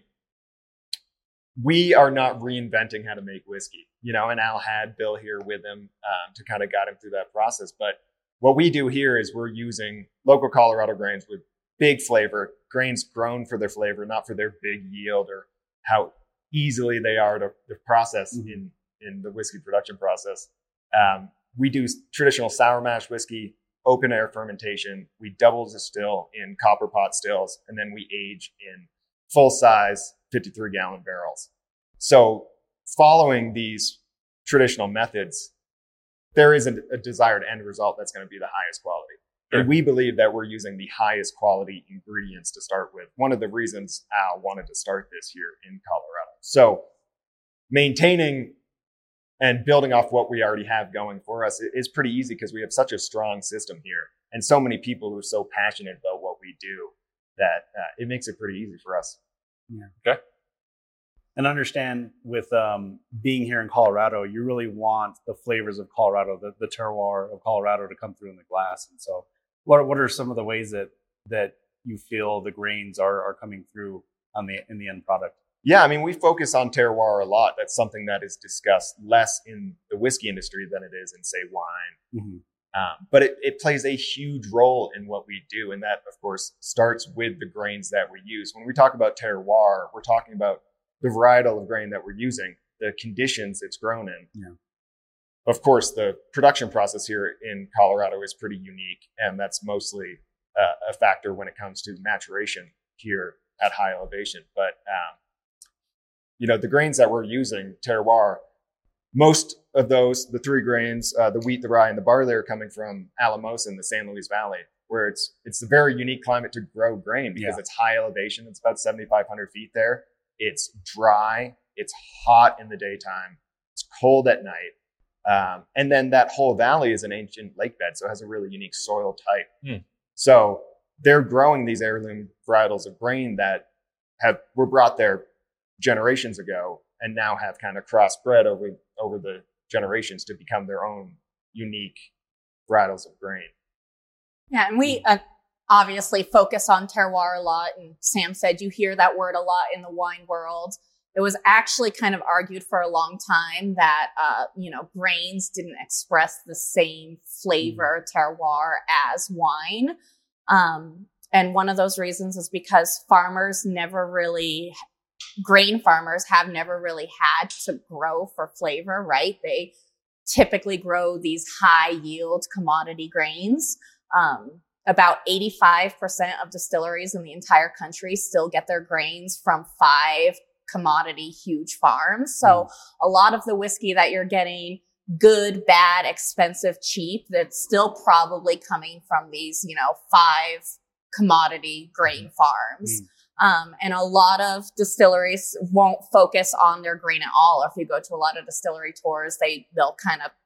we are not reinventing how to make whiskey, you know, and Al had Bill here with him um, to kind of guide him through that process. But what we do here is we're using local Colorado grains with big flavor, grains grown for their flavor, not for their big yield or how easily they are to, to process mm-hmm. in, in the whiskey production process. Um, we do traditional sour mash whiskey, open air fermentation. We double distill in copper pot stills, and then we age in full size fifty-three gallon barrels. So following these traditional methods, there is a, a desired end result that's going to be the highest quality. Sure. And we believe that we're using the highest quality ingredients to start with. One of the reasons Al wanted to start this here in Colorado. So maintaining and building off what we already have going for us is pretty easy because we have such a strong system here and so many people who are so passionate about what we do that uh, it makes it pretty easy for us. Yeah. Okay. And understand with um, being here in Colorado, you really want the flavors of Colorado, the, the terroir of Colorado to come through in the glass. And so what what are some of the ways that that you feel the grains are are coming through on the in the end product? Yeah, I mean, we focus on terroir a lot. That's something that is discussed less in the whiskey industry than it is in, say, wine. Mm-hmm. Um, but it, it plays a huge role in what we do. And that, of course, starts with the grains that we use. When we talk about terroir, we're talking about the varietal of grain that we're using, the conditions it's grown in. Yeah. Of course, the production process here in Colorado is pretty unique. And that's mostly uh, a factor when it comes to maturation here at high elevation. But um, you know, the grains that we're using, terroir, most of those, the three grains, uh, the wheat, the rye, and the barley are coming from Alamosa in the San Luis Valley, where it's it's a very unique climate to grow grain because yeah. it's high elevation. It's about seventy-five hundred feet there. It's dry. It's hot in the daytime. It's cold at night. Um, and then that whole valley is an ancient lake bed, so it has a really unique soil type. Mm. So they're growing these heirloom varietals of grain that have were brought there generations ago and now have kind of crossbred over over the generations to become their own unique varietals of grain. Yeah, and we uh, obviously focus on terroir a lot. And Sam said you hear that word a lot in the wine world. It was actually kind of argued for a long time that, uh, you know, grains didn't express the same flavor terroir as wine. Um, and one of those reasons is because farmers never really, grain farmers have never really had to grow for flavor, right? They typically grow these high yield commodity grains. Um, about eighty-five percent of distilleries in the entire country still get their grains from five commodity huge farms. So mm. a lot of the whiskey that you're getting, good, bad, expensive, cheap, that's still probably coming from these, you know, five commodity grain farms. Mm. Um, and a lot of distilleries won't focus on their grain at all. If you go to a lot of distillery tours, they, they'll kind of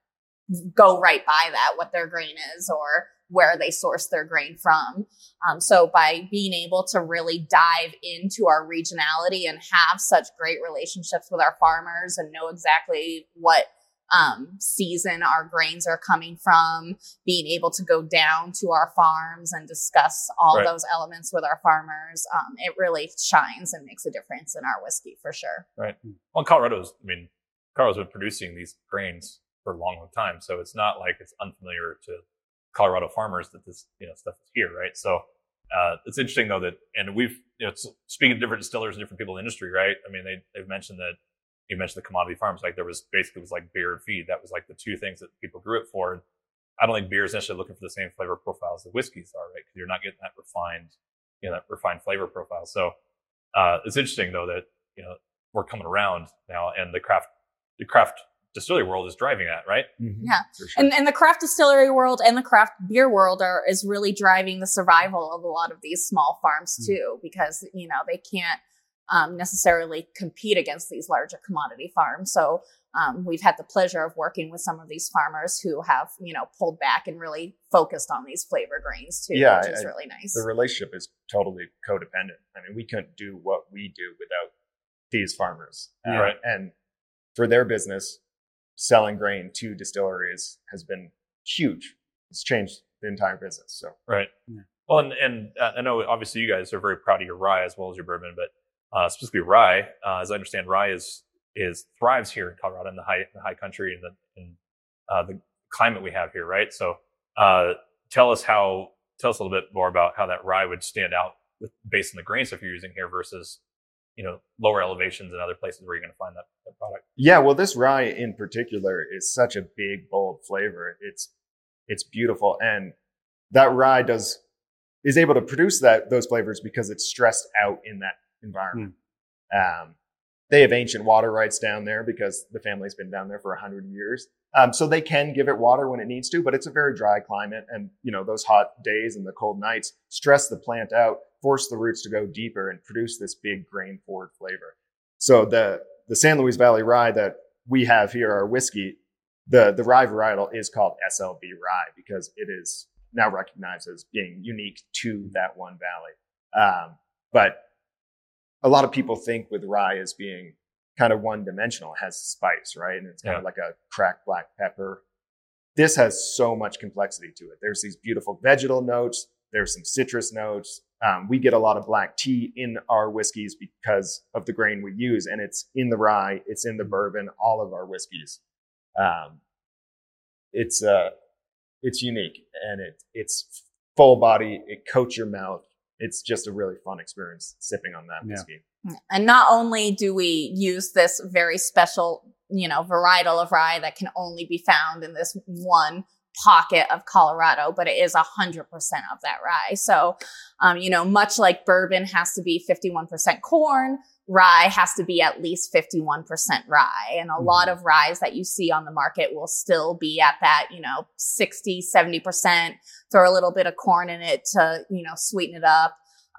go right by that, what their grain is or where they source their grain from. Um, so by being able to really dive into our regionality and have such great relationships with our farmers and know exactly what um, season our grains are coming from, being able to go down to our farms and discuss all right. those elements with our farmers, um, it really shines and makes a difference in our whiskey for sure. Right. Well, Colorado's, I mean, Colorado's been producing these grains for a long, long time. So it's not like it's unfamiliar to Colorado farmers that this, you know, stuff is here, right? So uh, it's interesting though that, and we've, you know, speaking to different distillers and different people in the industry, right? I mean, they they've mentioned that you mentioned the commodity farms, like there was basically it was like beer and feed. That was like the two things that people grew it for. And I don't think beer is necessarily looking for the same flavor profiles that whiskeys are, right? Because you're not getting that refined, you know, that refined flavor profile. So uh, it's interesting though that you know we're coming around now, and the craft, the craft. distillery world is driving that, right? Mm-hmm. Yeah. Sure. And and the craft distillery world and the craft beer world are is really driving the survival of a lot of these small farms mm-hmm. too, because, you know, they can't um, necessarily compete against these larger commodity farms. So um, we've had the pleasure of working with some of these farmers who have, you know, pulled back and really focused on these flavor grains too, yeah, which is I, really nice. The relationship is totally codependent. I mean, we couldn't do what we do without these farmers. Yeah. Uh, right. And for their business, selling grain to distilleries has been huge. It's changed the entire business. So right. Yeah. Well, and, and uh, I know obviously you guys are very proud of your rye as well as your bourbon, but uh, specifically rye, uh, as I understand, rye is is thrives here in Colorado in the high in the high country and the in, uh, the climate we have here, right? So uh, tell us how tell us a little bit more about how that rye would stand out with, based on the grain stuff you're using here versus, you know, lower elevations and other places where you're going to find that, that product. Yeah, well, this rye in particular is such a big, bold flavor. It's it's beautiful, and that rye does is able to produce that those flavors because it's stressed out in that environment. Mm. Um, they have ancient water rights down there because the family's been down there for a hundred years, um, so they can give it water when it needs to. But it's a very dry climate, and you know those hot days and the cold nights stress the plant out, force the roots to go deeper and produce this big grain forward flavor. So the, the San Luis Valley rye that we have here, our whiskey, the, the rye varietal is called S L V rye because it is now recognized as being unique to that one valley. Um, but a lot of people think with rye as being kind of one dimensional. It has spice, right? And it's kind yeah. of like a cracked black pepper. This has so much complexity to it. There's these beautiful vegetal notes. There's some citrus notes. Um, we get a lot of black tea in our whiskeys because of the grain we use, and it's in the rye, it's in the bourbon, all of our whiskeys. Um, it's uh, it's unique, and it it's full body. It coats your mouth. It's just a really fun experience sipping on that whiskey. Yeah. And not only do we use this very special, you know, varietal of rye that can only be found in this one pocket of Colorado, but it is a hundred percent of that rye. So, um, you know, much like bourbon has to be fifty-one percent corn, rye has to be at least fifty-one percent rye. And a mm-hmm. lot of ryes that you see on the market will still be at that, you know, sixty, seventy percent, throw a little bit of corn in it to, you know, sweeten it up.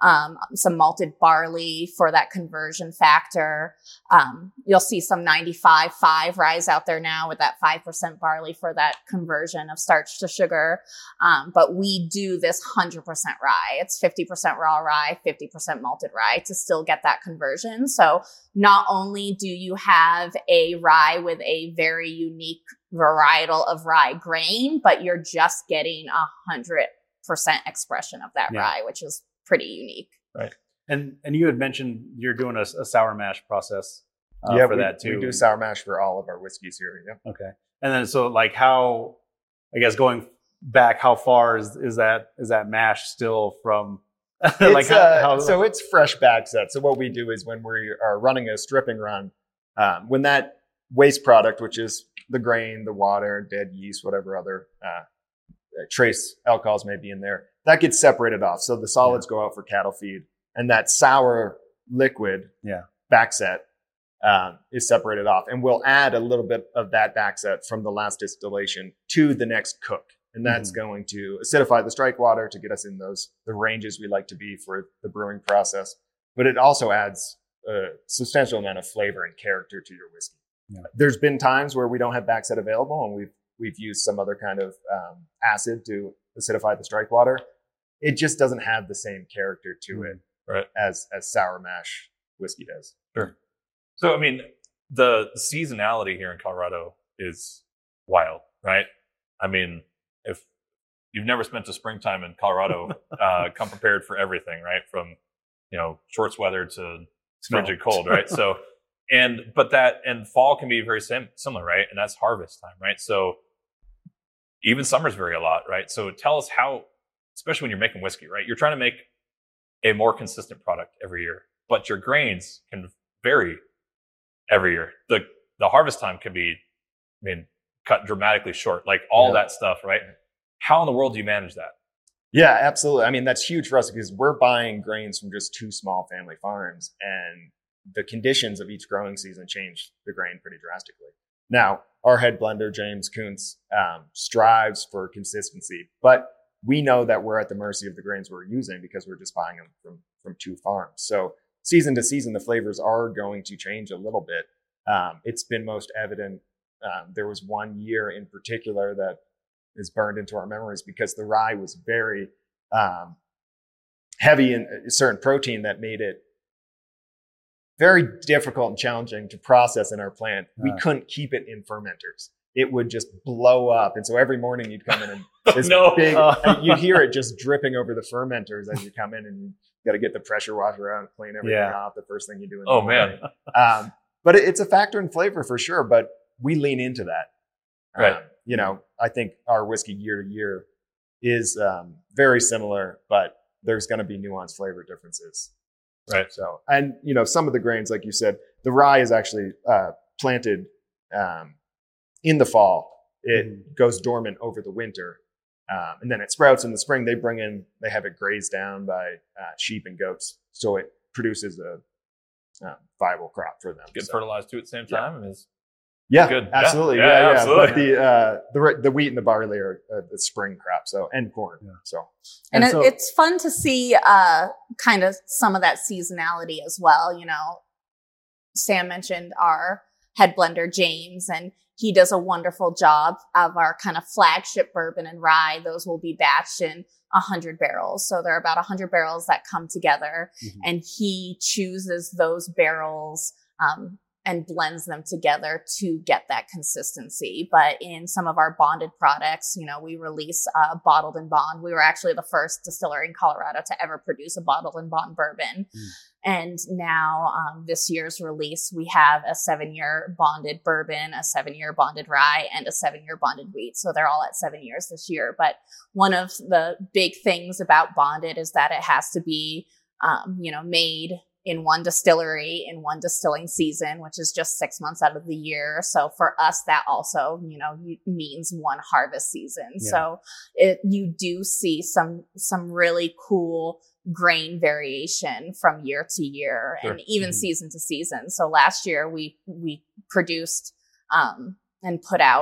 um, some malted barley for that conversion factor. Um, you'll see some ninety-five five ryes out there now with that five percent barley for that conversion of starch to sugar. Um, but we do this one hundred percent rye. It's fifty percent raw rye, fifty percent malted rye to still get that conversion. So not only do you have a rye with a very unique varietal of rye grain, but you're just getting a hundred percent expression of that Yeah. rye, which is pretty unique. Right. And and you had mentioned you're doing a, a sour mash process uh, yeah, for we, that too. we do sour mash for all of our whiskeys here. Yeah. Okay. And then so like how, I guess going back, how far is is that is that mash still from? like It's, how, uh, how, so it's fresh back set. So what we do is when we are running a stripping run, um, when that waste product, which is the grain, the water, dead yeast, whatever other uh, trace alcohols may be in there, that gets separated off. So the solids go out for cattle feed, and that sour liquid Yeah. backset um, is separated off. And we'll add a little bit of that backset from the last distillation to the next cook. And that's Mhm. going to acidify the strike water to get us in those the ranges we like to be for the brewing process. But it also adds a substantial amount of flavor and character to your whiskey. Yeah. There's been times where we don't have backset available, and we've we've used some other kind of um, acid to acidify the strike water. It just doesn't have the same character to Mhm. it Right. as as sour mash whiskey does. Sure. So, I mean, the seasonality here in Colorado is wild, right? I mean, if you've never spent a springtime in Colorado, uh, come prepared for everything, right? From, you know, shorts weather to frigid cold, right? So, and, but that, and fall can be very sim- similar, right? And that's harvest time, right? So even summers vary a lot, right? So tell us how, especially when you're making whiskey, right? You're trying to make a more consistent product every year, but your grains can vary every year. The the harvest time can be, I mean, cut dramatically short, like all Yeah. that stuff, right? How in the world do you manage that? Yeah, absolutely. I mean, that's huge for us because we're buying grains from just two small family farms, and the conditions of each growing season change the grain pretty drastically. Now, our head blender, James Kuntz, um, strives for consistency, but we know that we're at the mercy of the grains we're using because we're just buying them from, from two farms. So season to season, the flavors are going to change a little bit. Um, it's been most evident. Um, there was one year in particular that is burned into our memories because the rye was very um, heavy in a certain protein that made it very difficult and challenging to process in our plant. We Uh. couldn't keep it in fermenters. It would just blow up. And so every morning you'd come in and this No. big, Uh. and you'd hear it just dripping over the fermenters as you come in, and you got to get the pressure washer out and clean everything Yeah. off the first thing you do. In Oh, the man. morning. Um, but it, it's a factor in flavor for sure, but we lean into that. Right. Um, you know, I think our whiskey year to year is um, very similar, but there's going to be nuanced flavor differences. Right. So, and you know, some of the grains, like you said, the rye is actually uh, planted um, in the fall. It Mhm. goes dormant over the winter, um, and then it sprouts in the spring. They bring in, they have it grazed down by uh, sheep and goats, so it produces a uh, viable crop for them. Get So- fertilized too at the same Yeah. time. I mean, it's yeah, Good. Yeah. absolutely. Yeah, Yeah, yeah. absolutely. But the uh, the the wheat and the barley are uh, the spring crop. So and corn. Yeah. So And, And it, so- it's fun to see uh, kind of some of that seasonality as well. You know, Sam mentioned our head blender, James, and he does a wonderful job of our kind of flagship bourbon and rye. Those will be batched in one hundred barrels. So there are about one hundred barrels that come together, Mhm. and he chooses those barrels um, and blends them together to get that consistency. But in some of our bonded products, you know, we release uh, bottled and bond. We were actually the first distillery in Colorado to ever produce a bottled and bond bourbon. Mm. And now um, this year's release, we have a seven-year bonded bourbon, a seven-year bonded rye, and a seven-year bonded wheat. So they're all at seven years this year. But one of the big things about bonded is that it has to be, um, you know, made in one distillery in one distilling season, which is just six months out of the year. So for us, that also, you know, means one harvest season. Yeah. So it, you do see some, some really cool grain variation from year to year Sure. and even Mhm. season to season. So last year we, we produced, um, and put out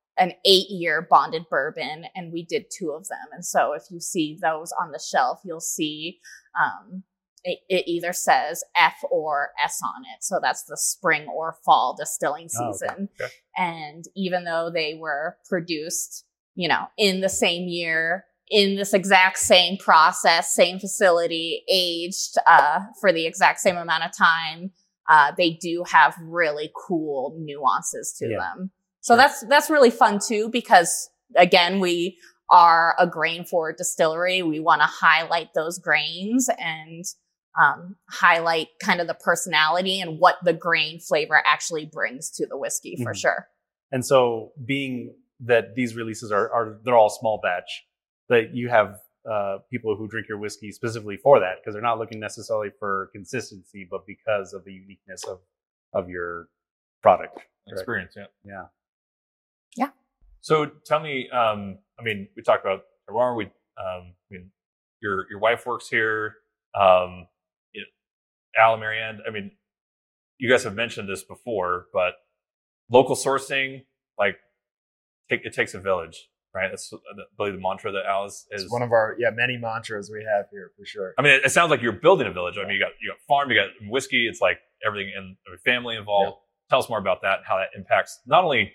an eight-year bonded bourbon, and we did two of them. And so if you see those on the shelf, you'll see um, it, it either says F or S on it. So that's the spring or fall distilling season. Oh, okay. Okay. And even though they were produced, you know, in the same year, in this exact same process, same facility, aged uh, for the exact same amount of time, uh, they do have really cool nuances to Yeah. them. So that's that's really fun too, because again, we are a grain forward distillery. We want to highlight those grains and um, highlight kind of the personality and what the grain flavor actually brings to the whiskey for Mhm. sure. And so being that these releases are, are they're all small batch, that you have uh, people who drink your whiskey specifically for that, because they're not looking necessarily for consistency, but because of the uniqueness of, of your product. Correct? Experience, yeah. Yeah. So tell me, um, I mean, we talked about terroir. We, um, I mean, your your wife works here. Um, you know, Al and Marianne. I mean, you guys have mentioned this before, but local sourcing, like, take, it takes a village, right? That's, I believe, the mantra that Al is. is It's one of our yeah many mantras we have here for sure. I mean, it, it sounds like you're building a village. I mean, you got you got farm, you got whiskey. It's like everything in every family involved. Tell us more about that and how that impacts not only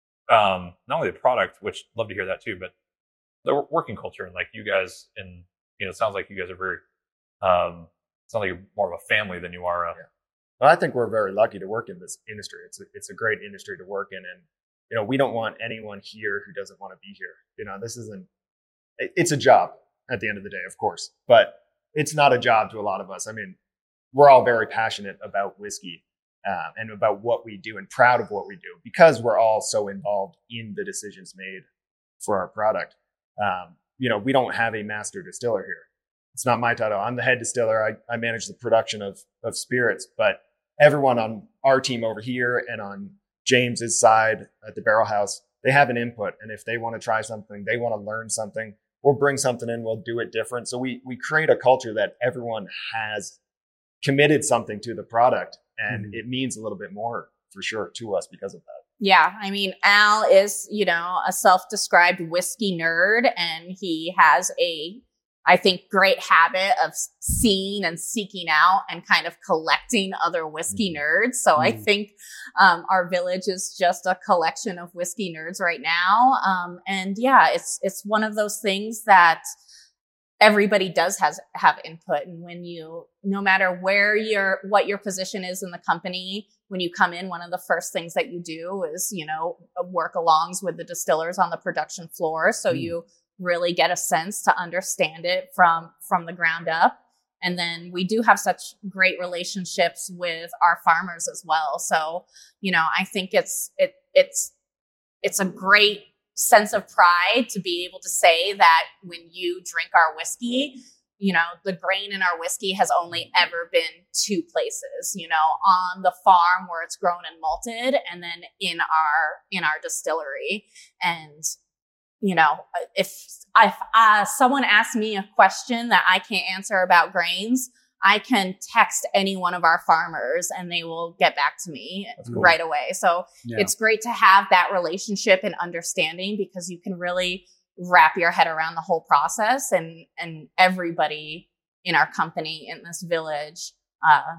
um, not only the product, which I'd love to hear that too, but the working culture and like you guys. And you know, it sounds like you guys are very. Um, it sounds like you're more of a family than you are. A, Yeah. Well, I think we're very lucky to work in this industry. It's a, it's a great industry to work in, and you know, we don't want anyone here who doesn't want to be here. You know, this isn't. it- It's a job at the end of the day, of course, but it's not a job to a lot of us. I mean, we're all very passionate about whiskey uh, and about what we do, and proud of what we do, because we're all so involved in the decisions made for our product. Um, you know, we don't have a master distiller here. It's not my title. I'm the head distiller. I, I manage the production of of spirits, but everyone on our team over here and on James's side at the Barrel House, they have an input. And if they want to try something, they want to learn something, we'll bring something in, we'll do it different. So we we create a culture that everyone has committed something to the product, and Mhm. it means a little bit more for sure to us because of that. Yeah, I mean, Al is, you know, a self-described whiskey nerd, and he has a, I think, great habit of seeing and seeking out and kind of collecting other whiskey nerds. So I Mhm. think um, our village is just a collection of whiskey nerds right now. Um, and yeah, it's it's one of those things that everybody does has have input. And when you, no matter where your what your position is in the company, when you come in, one of the first things that you do is, you know, work alongs with the distillers on the production floor. So Mm. you really get a sense to understand it from from the ground up. And then we do have such great relationships with our farmers as well. So, you know, I think it's it it's it's a great sense of pride to be able to say that when you drink our whiskey, you know, the grain in our whiskey has only ever been two places, you know, on the farm where it's grown and malted, and then in our in our distillery. And you know, if if uh, someone asks me a question that I can't answer about grains, I can text any one of our farmers and they will get back to me cool. right away. So Yeah. it's great to have that relationship and understanding, because you can really wrap your head around the whole process, and and everybody in our company in this village uh,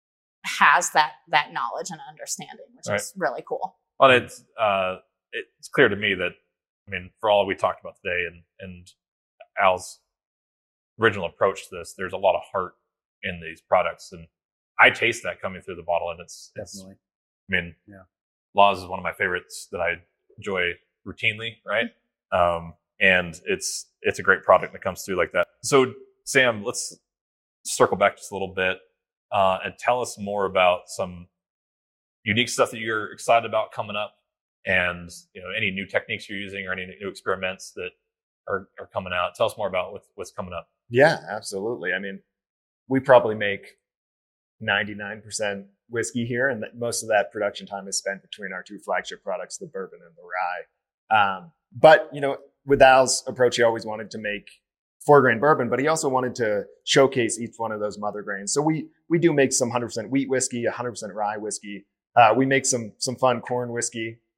has that that knowledge and understanding, which Right. is really cool. Well, it's uh, it's clear to me that, I mean, for all we talked about today and and Al's original approach to this, there's a lot of heart in these products, and I taste that coming through the bottle, and it's it's. Definitely. I mean, Yeah. Laws is one of my favorites that I enjoy routinely, right? Um, and it's it's a great product that comes through like that. So, Sam, let's circle back just a little bit uh, and tell us more about some unique stuff that you're excited about coming up, and you know, any new techniques you're using or any new experiments that are, are coming out. Tell us more about what's, what's coming up. Yeah, absolutely. I mean, we probably make ninety-nine percent whiskey here, and that most of that production time is spent between our two flagship products, the bourbon and the rye. Um, but, you know, with Al's approach, he always wanted to make four grain bourbon, but he also wanted to showcase each one of those mother grains. So we we do make some one hundred percent wheat whiskey, one hundred percent rye whiskey. Uh, we make some some fun corn whiskey.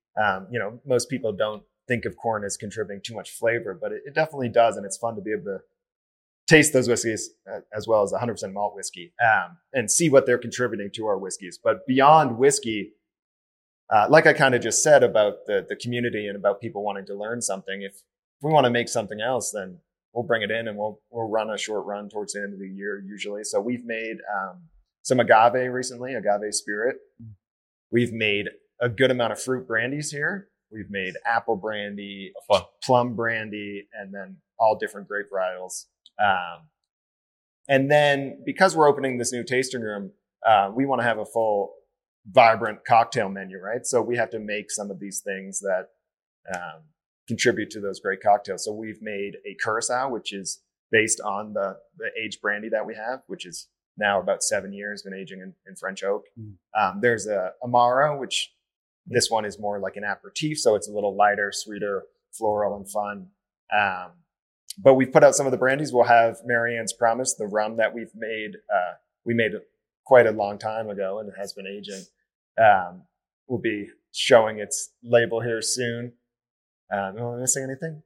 Um, you know, most people don't think of corn as contributing too much flavor, but it, it definitely does. And it's fun to be able to taste those whiskeys uh, as well as one hundred percent malt whiskey um, and see what they're contributing to our whiskeys. But beyond whiskey, uh, like I kind of just said about the, the community and about people wanting to learn something, if, if we want to make something else, then we'll bring it in and we'll we'll run a short run towards the end of the year usually. So we've made um, some agave recently, agave spirit. We've made a good amount of fruit brandies here. We've made apple brandy, Fun. plum brandy, and then all different grape varietals. Um, and then because we're opening this new tasting room, uh, we want to have a full, vibrant cocktail menu, right? So we have to make some of these things that um, contribute to those great cocktails. So we've made a curacao, which is based on the, the aged brandy that we have, which is now about seven years, been aging in, in French oak. Mm. Um, there's a Amaro, which this one is more like an aperitif, so it's a little lighter, sweeter, floral, and fun. Um, but we've put out some of the brandies. We'll have Marianne's Promise, the rum that we've made. Uh, we made it quite a long time ago, and it has been aging. Um, we'll be showing its label here soon. Um, am I missing anything?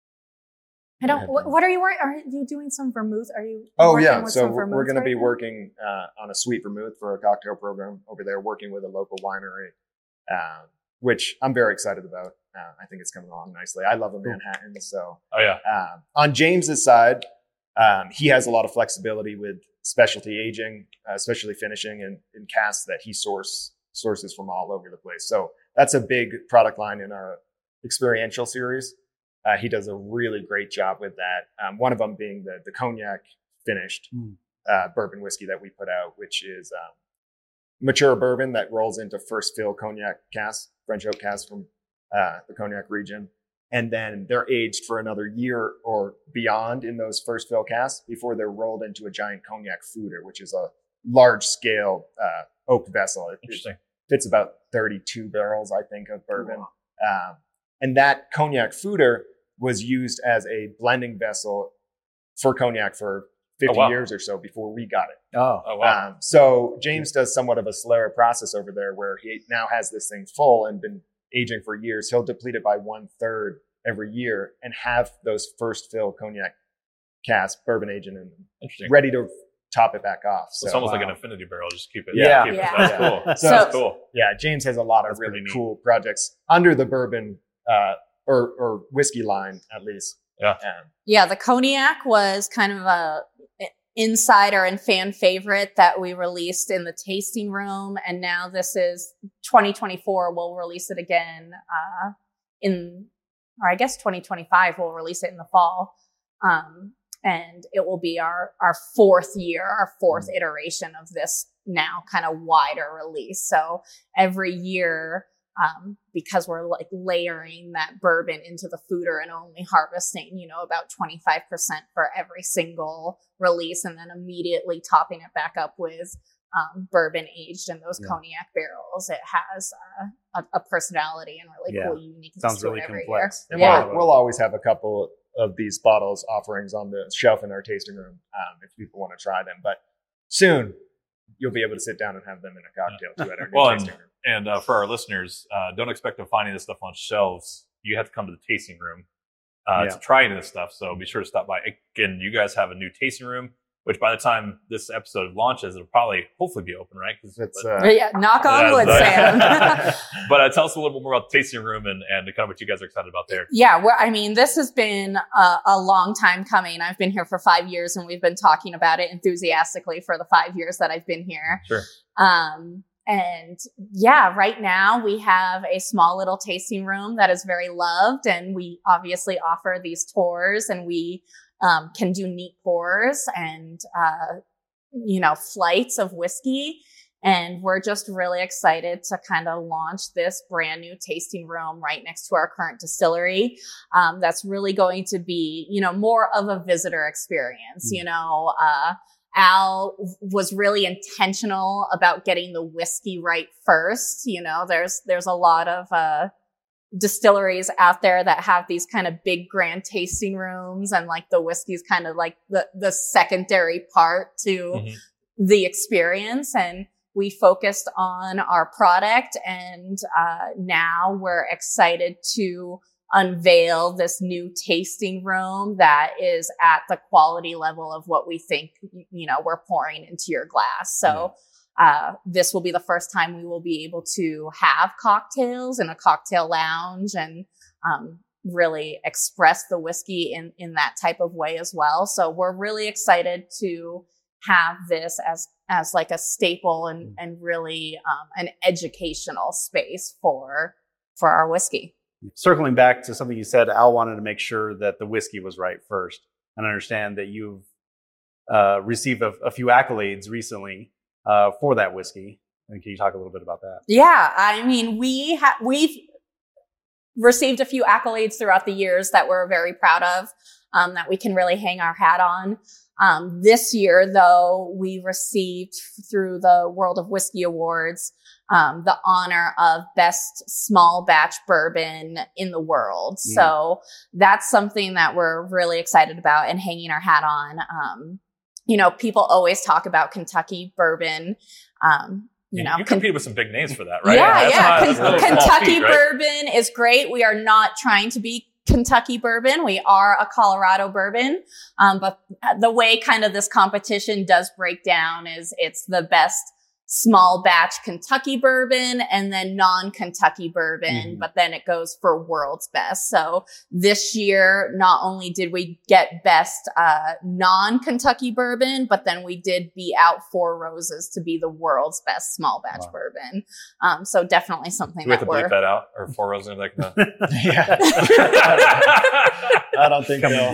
I don't. What, what are you? Are you doing some vermouth? Are you? Oh working yeah. with So some we're, vermouth we're going to right be now? working uh, on a sweet vermouth for a cocktail program over there, working with a local winery, um, which I'm very excited about. Uh, I think it's coming along nicely. I love a Manhattan. So Oh yeah. um, on James's side, um, he has a lot of flexibility with specialty aging, uh, especially finishing and in casks that he source sources from all over the place. So that's a big product line in our experiential series. Uh, he does a really great job with that. Um, one of them being the the cognac finished Mm. uh, bourbon whiskey that we put out, which is um, mature bourbon that rolls into first fill cognac casks, French oak casks from uh, the cognac region. And then they're aged for another year or beyond in those first fill casks before they're rolled into a giant cognac foeder, which is a large scale uh, oak vessel. It, Interesting. it fits about thirty-two barrels, I think, of bourbon. Um, and that cognac foeder was used as a blending vessel for cognac for fifty Oh, wow. years or so before we got it. Oh, Oh wow. Um, so James does somewhat of a slower process over there where he now has this thing full and been aging for years. He'll deplete it by one third every year and have those first fill cognac casks, bourbon aging in them, Interesting. ready to top it back off. So So it's almost like wow. an affinity barrel. Just keep it. Yeah. Keep it. Yeah. That's cool. So- That's cool. yeah, James has a lot of That's really pretty neat. cool projects under the bourbon uh, or, or whiskey line, at least. Yeah. Um, Yeah, the cognac was kind of a insider and fan favorite that we released in the tasting room, and now this is twenty twenty-four. We'll release it again uh, in, or I guess twenty twenty-five. We'll release it in the fall, um, and it will be our our fourth year, our fourth Mm. iteration of this now kind of wider release. So every year. Um, because we're like layering that bourbon into the foeder and only harvesting, you know, about twenty-five percent for every single release, and then immediately topping it back up with um, bourbon aged in those Yeah. cognac barrels. It has uh, a, a personality and really Yeah. cool uniqueness Sounds to really it every complex. and Yeah. we'll, we'll always have a couple of these bottles offerings on the shelf in our tasting room um, if people want to try them. But soon you'll be able to sit down and have them in a cocktail too at our new Well, and- tasting room. And uh, for our listeners, uh, don't expect to finding this stuff on shelves. You have to come to the tasting room uh, Yeah. to try any of this stuff. So be sure to stop by. Again, you guys have a new tasting room, which by the time this episode launches, it'll probably year be open, right? 'Cause- It's, but, uh, year. Yeah, knock on Yeah, wood, but- Sam. but uh, tell us a little bit more about the tasting room and, and kind of what you guys are excited about there. Yeah, we're, I mean, this has been a, a long time coming. I've been here for five years, and we've been talking about it enthusiastically for the five years that I've been here. Sure. Um, and yeah, right now we have a small little tasting room that is very loved, and we obviously offer these tours, and we um, can do neat pours and uh, you know flights of whiskey. And we're just really excited to kind of launch this brand new tasting room right next to our current distillery. Um, that's really going to be, you know, more of a visitor experience. Mm. You know, uh, Al was really intentional about getting the whiskey right first. You know, there's, there's a lot of, uh, distilleries out there that have these kind of big grand tasting rooms, and like the whiskey's kind of like the, the secondary part to Mhm. the experience. And we focused on our product, and uh, now we're excited to unveil this new tasting room that is at the quality level of what we think, you know, we're pouring into your glass. So uh, this will be the first time we will be able to have cocktails in a cocktail lounge and um, really express the whiskey in, in that type of way as well. So we're really excited to have this as, as like a staple and, and really um, an educational space for, for our whiskey. Circling back to something you said, Al wanted to make sure that the whiskey was right first. And I understand that you've uh, received a, a few accolades recently uh, for that whiskey. And can you talk a little bit about that? Yeah, I mean, we ha- we've received a few accolades throughout the years that we're very proud of, um, that we can really hang our hat on. Um, this year, though, we received through the World of Whiskey Awards um, the honor of best small batch bourbon in the world. Mm. So that's something that we're really excited about and hanging our hat on. Um, you know, people always talk about Kentucky bourbon. Um, You know, you compete with some big names for that, right? Yeah, that's yeah. not, Ken- that's not Kentucky feat, right? bourbon is great. We are not trying to be Kentucky bourbon. We are a Colorado bourbon. Um, but the way kind of this competition does break down is it's the best small batch Kentucky bourbon and then non-Kentucky bourbon, mm-hmm. but then it goes for world's best. So this year, not only did we get best uh, non-Kentucky bourbon, but then we did beat out Four Roses to be the world's best small batch wow. bourbon. Um, so definitely something Do we that have to we're... bleep that out? Or Four Roses? Like, no. Yeah. I don't think they'll.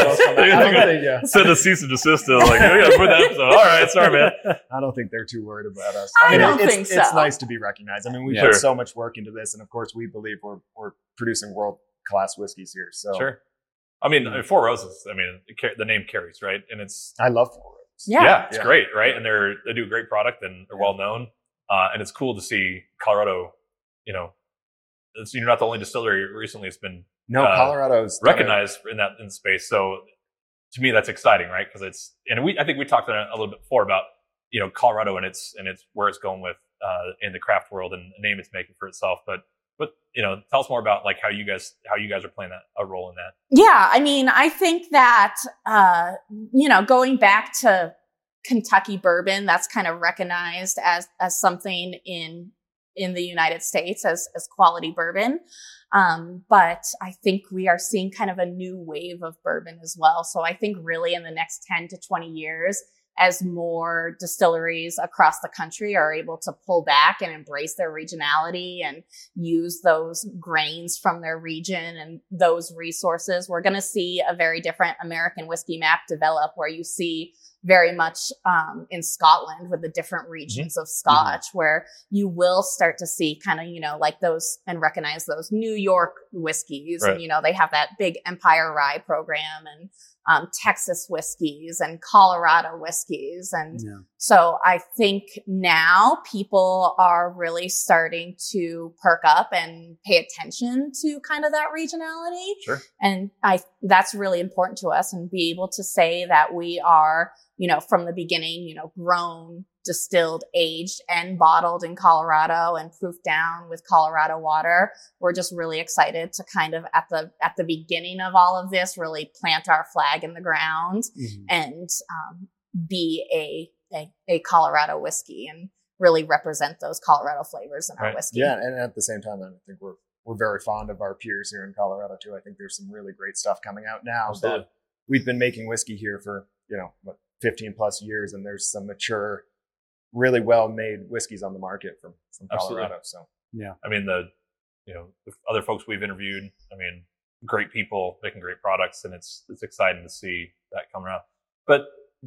I don't think, yeah. Send a cease and desist. Like, we gotta put that episode. All right, sorry, man. I don't think they're too worried about us. I, I mean, don't it's, think so. It's nice to be recognized. I mean, we yeah. put sure. so much work into this, and of course, we believe we're we're producing world class whiskeys here. So sure. I mean, Four Roses. I mean, the name carries, right? And it's. I love Four Roses. Yeah, yeah it's yeah. great, right? And they're they do a great product, and they're well known. Uh, and it's cool to see Colorado. You know, it's, you're not the only distillery recently. It's been no uh, Colorado's recognized in that in space. So to me, that's exciting, right? Because it's and we I think we talked a little bit before about you know Colorado and its and its where it's going with uh, in the craft world and the name it's making for itself. But but you know, tell us more about like how you guys how you guys are playing that a role in that. Yeah, I mean, I think that uh, you know going back to Kentucky bourbon, that's kind of recognized as as something in in the United States as as quality bourbon. Um, but I think we are seeing kind of a new wave of bourbon as well. So I think really in the next ten to twenty years, as more distilleries across the country are able to pull back and embrace their regionality and use those grains from their region and those resources, we're going to see a very different American whiskey map develop where you see very much um, in Scotland with the different regions mm-hmm. of Scotch, mm-hmm. where you will start to see kind of, you know, like those and recognize those New York whiskeys. Right. And, you know, they have that big Empire Rye program and um, Texas whiskeys and Colorado whiskeys. And yeah. so I think now people are really starting to perk up and pay attention to kind of that regionality. Sure. And I, that's really important to us and be able to say that we are, you know, from the beginning, you know, grown, distilled, aged, and bottled in Colorado and proofed down with Colorado water. We're just really excited to kind of at the at the beginning of all of this really plant our flag in the ground mm-hmm. and um, be a, a a Colorado whiskey and really represent those Colorado flavors in right. our whiskey. Yeah, and at the same time, I think we're we're very fond of our peers here in Colorado too. I think there's some really great stuff coming out now. Absolutely. That we've been making whiskey here for you know what, fifteen plus years, and there's some mature, really well made whiskeys on the market from, from Colorado. Absolutely. So yeah, I mean the, you know, the other folks we've interviewed, I mean, great people making great products, and it's it's exciting to see that come around. But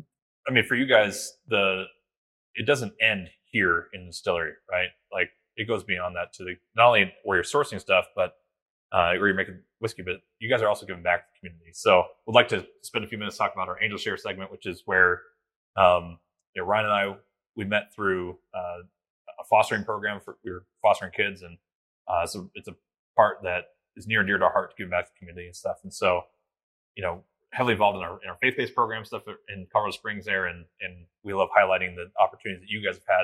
I mean, for you guys, the it doesn't end here in the distillery, right? Like it goes beyond that to the not only where you're sourcing stuff, but uh, where you're making whiskey, but you guys are also giving back to the community. So we'd like to spend a few minutes talking about our Angel Share segment, which is where um, you know, Ryan and I, we met through uh, a fostering program for we were fostering kids, and uh, so it's a part that is near and dear to our heart to give back to the community and stuff. And so, you know, heavily involved in our in our faith-based program stuff in Colorado Springs there, and and we love highlighting the opportunities that you guys have had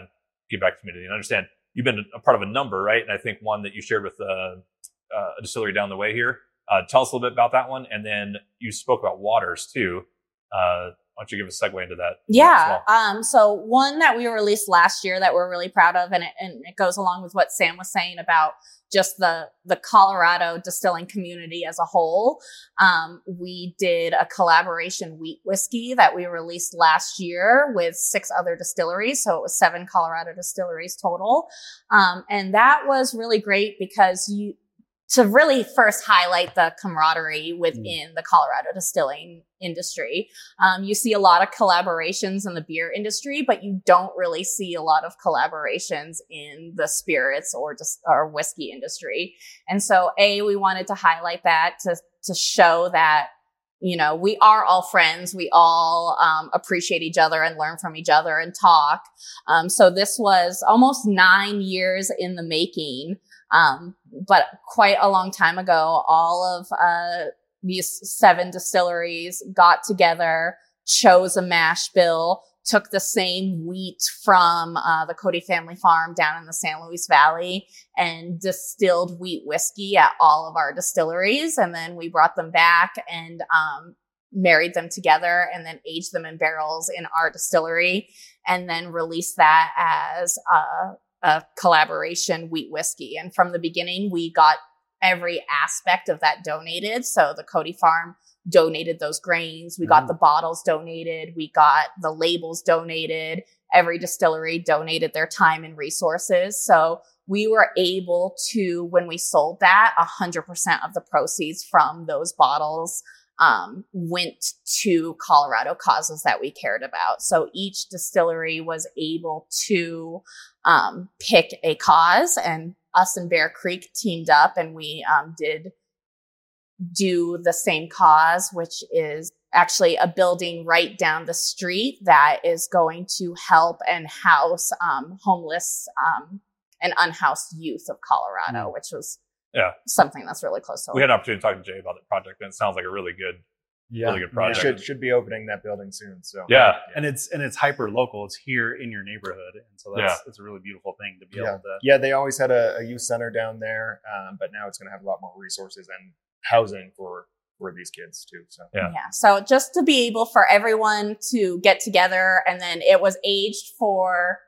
give back to the community. And I understand you've been a part of a number, right? And I think one that you shared with uh, uh, a distillery down the way here. Uh, tell us a little bit about that one. And then you spoke about waters too. Uh, why don't you give a segue into that? Yeah. Um, so one that we released last year that we're really proud of, and it, and it goes along with what Sam was saying about just the, the Colorado distilling community as a whole. Um, we did a collaboration wheat whiskey that we released last year with six other distilleries. So it was seven Colorado distilleries total. Um, and that was really great because you, to really first highlight the camaraderie within the Colorado distilling industry. Um, you see a lot of collaborations in the beer industry, but you don't really see a lot of collaborations in the spirits or just or whiskey industry. And so, A, we wanted to highlight that to to show that, you know, we are all friends. We all um, appreciate each other and learn from each other and talk. Um, so this was almost nine years in the making. Um, but quite a long time ago, all of, uh, these seven distilleries got together, chose a mash bill, took the same wheat from, uh, the Cody family farm down in the San Luis Valley and distilled wheat whiskey at all of our distilleries. And then we brought them back and, um, married them together and then aged them in barrels in our distillery and then released that as, uh, a collaboration wheat whiskey. And from the beginning, we got every aspect of that donated. So the Cody farm donated those grains. We got mm. the bottles donated. We got the labels donated. Every distillery donated their time and resources. So we were able to, when we sold that, one hundred percent of the proceeds from those bottles um, went to Colorado causes that we cared about. So each distillery was able to um, pick a cause, and us and Bear Creek teamed up and we um, did do the same cause, which is actually a building right down the street that is going to help and house um, homeless um, and unhoused youth of Colorado, which was yeah something that's really close to we had an opportunity to talk to Jay about that project, and it sounds like a really good yeah. really good project. Should should be opening that building soon. So yeah. yeah. And it's and it's hyper local. It's here in your neighborhood. And so that's yeah. it's a really beautiful thing to be yeah. able to Yeah, they always had a, a youth center down there, um, but now it's gonna have a lot more resources and housing for for these kids too. So yeah. yeah. So just to be able for everyone to get together, and then it was aged for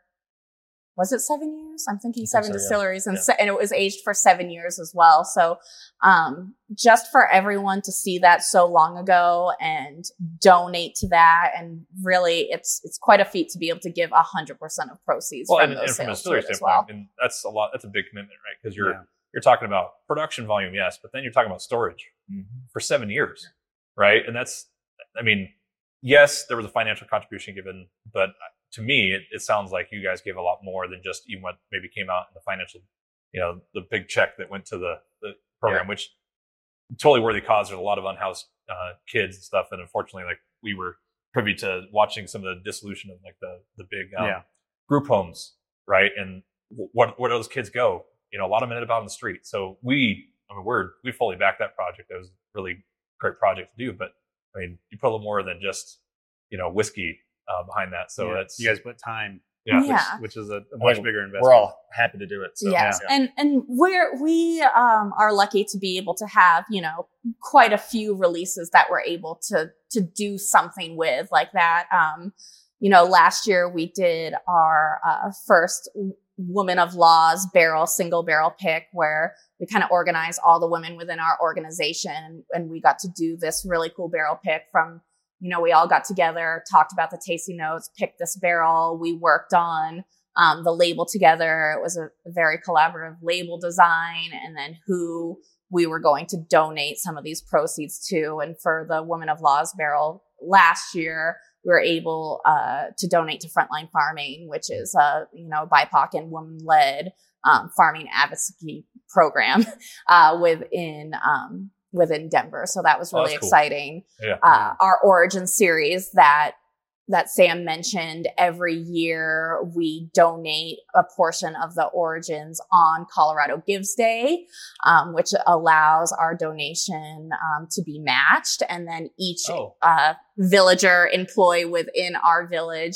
was it seven years? I'm thinking seven so, yeah. distilleries, and Yeah. se- and it was aged for seven years as well. So, um, just for everyone to see that so long ago and donate to that, and really, it's it's quite a feat to be able to give a hundred percent of proceeds Well, from and, those and from a sales to distillery it as standpoint, well. and that's a lot. That's a big commitment, right? Because you're Yeah. you're talking about production volume, yes, but then you're talking about storage mm-hmm. for seven years, right? And that's, I mean, yes, there was a financial contribution given, but to me, it, it sounds like you guys gave a lot more than just even what maybe came out in the financial, you know, the big check that went to the, the program, Yeah. which totally worthy cause. There's a lot of unhoused uh, kids and stuff. And unfortunately, like we were privy to watching some of the dissolution of like the, the big um, Yeah. group homes, right? And what, where do those kids go? You know, a lot of them ended up out on the street. So we, I mean, we're, we fully backed that project. That was a really great project to do. But I mean, you put a little more than just, you know, whiskey uh, behind that. So yeah. that's, you guys put time, yeah. Yeah. which, which is a, a much Well, bigger investment. we're all happy to do it. So, yes. yeah. And, and we're, we, um, are lucky to be able to have, you know, quite a few releases that we're able to, to do something with like that. Um, you know, last year we did our, uh, first Women of Laws barrel, single barrel pick, where we kind of organize all the women within our organization. And we got to do this really cool barrel pick from, you know, we all got together, talked about the tasting notes, picked this barrel. We worked on um, the label together. It was a very collaborative label design, and then who we were going to donate some of these proceeds to. And for the Women of Laws barrel last year, we were able uh, to donate to Frontline Farming, which is a, you know, B I P O C and woman-led um, farming advocacy program uh, within um, within Denver. So that was Oh, really that's cool. exciting. Yeah. Uh, our Origin series that that Sam mentioned, every year we donate a portion of the Origins on Colorado Gives Day, um, which allows our donation um, to be matched. And then each Oh. uh, villager employee within our village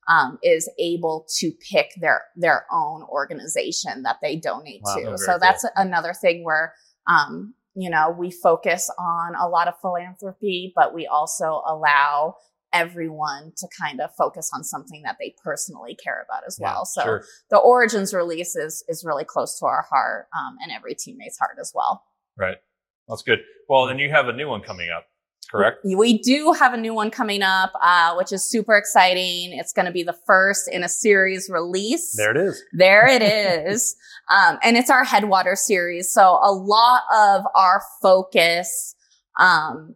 um, is able to pick their their own organization that they donate Wow, to. very So cool. that's another thing where, um, you know, we focus on a lot of philanthropy, but we also allow everyone to kind of focus on something that they personally care about as well. So Sure. the Origins release is, is really close to our heart, um, and every teammate's heart as well. Right. That's good. Well, then you have a new one coming up, correct? We do have a new one coming up, uh, which is super exciting. It's going to be the first in a series release. There it is. There it is. Um, and it's our Headwater series. So a lot of our focus, um,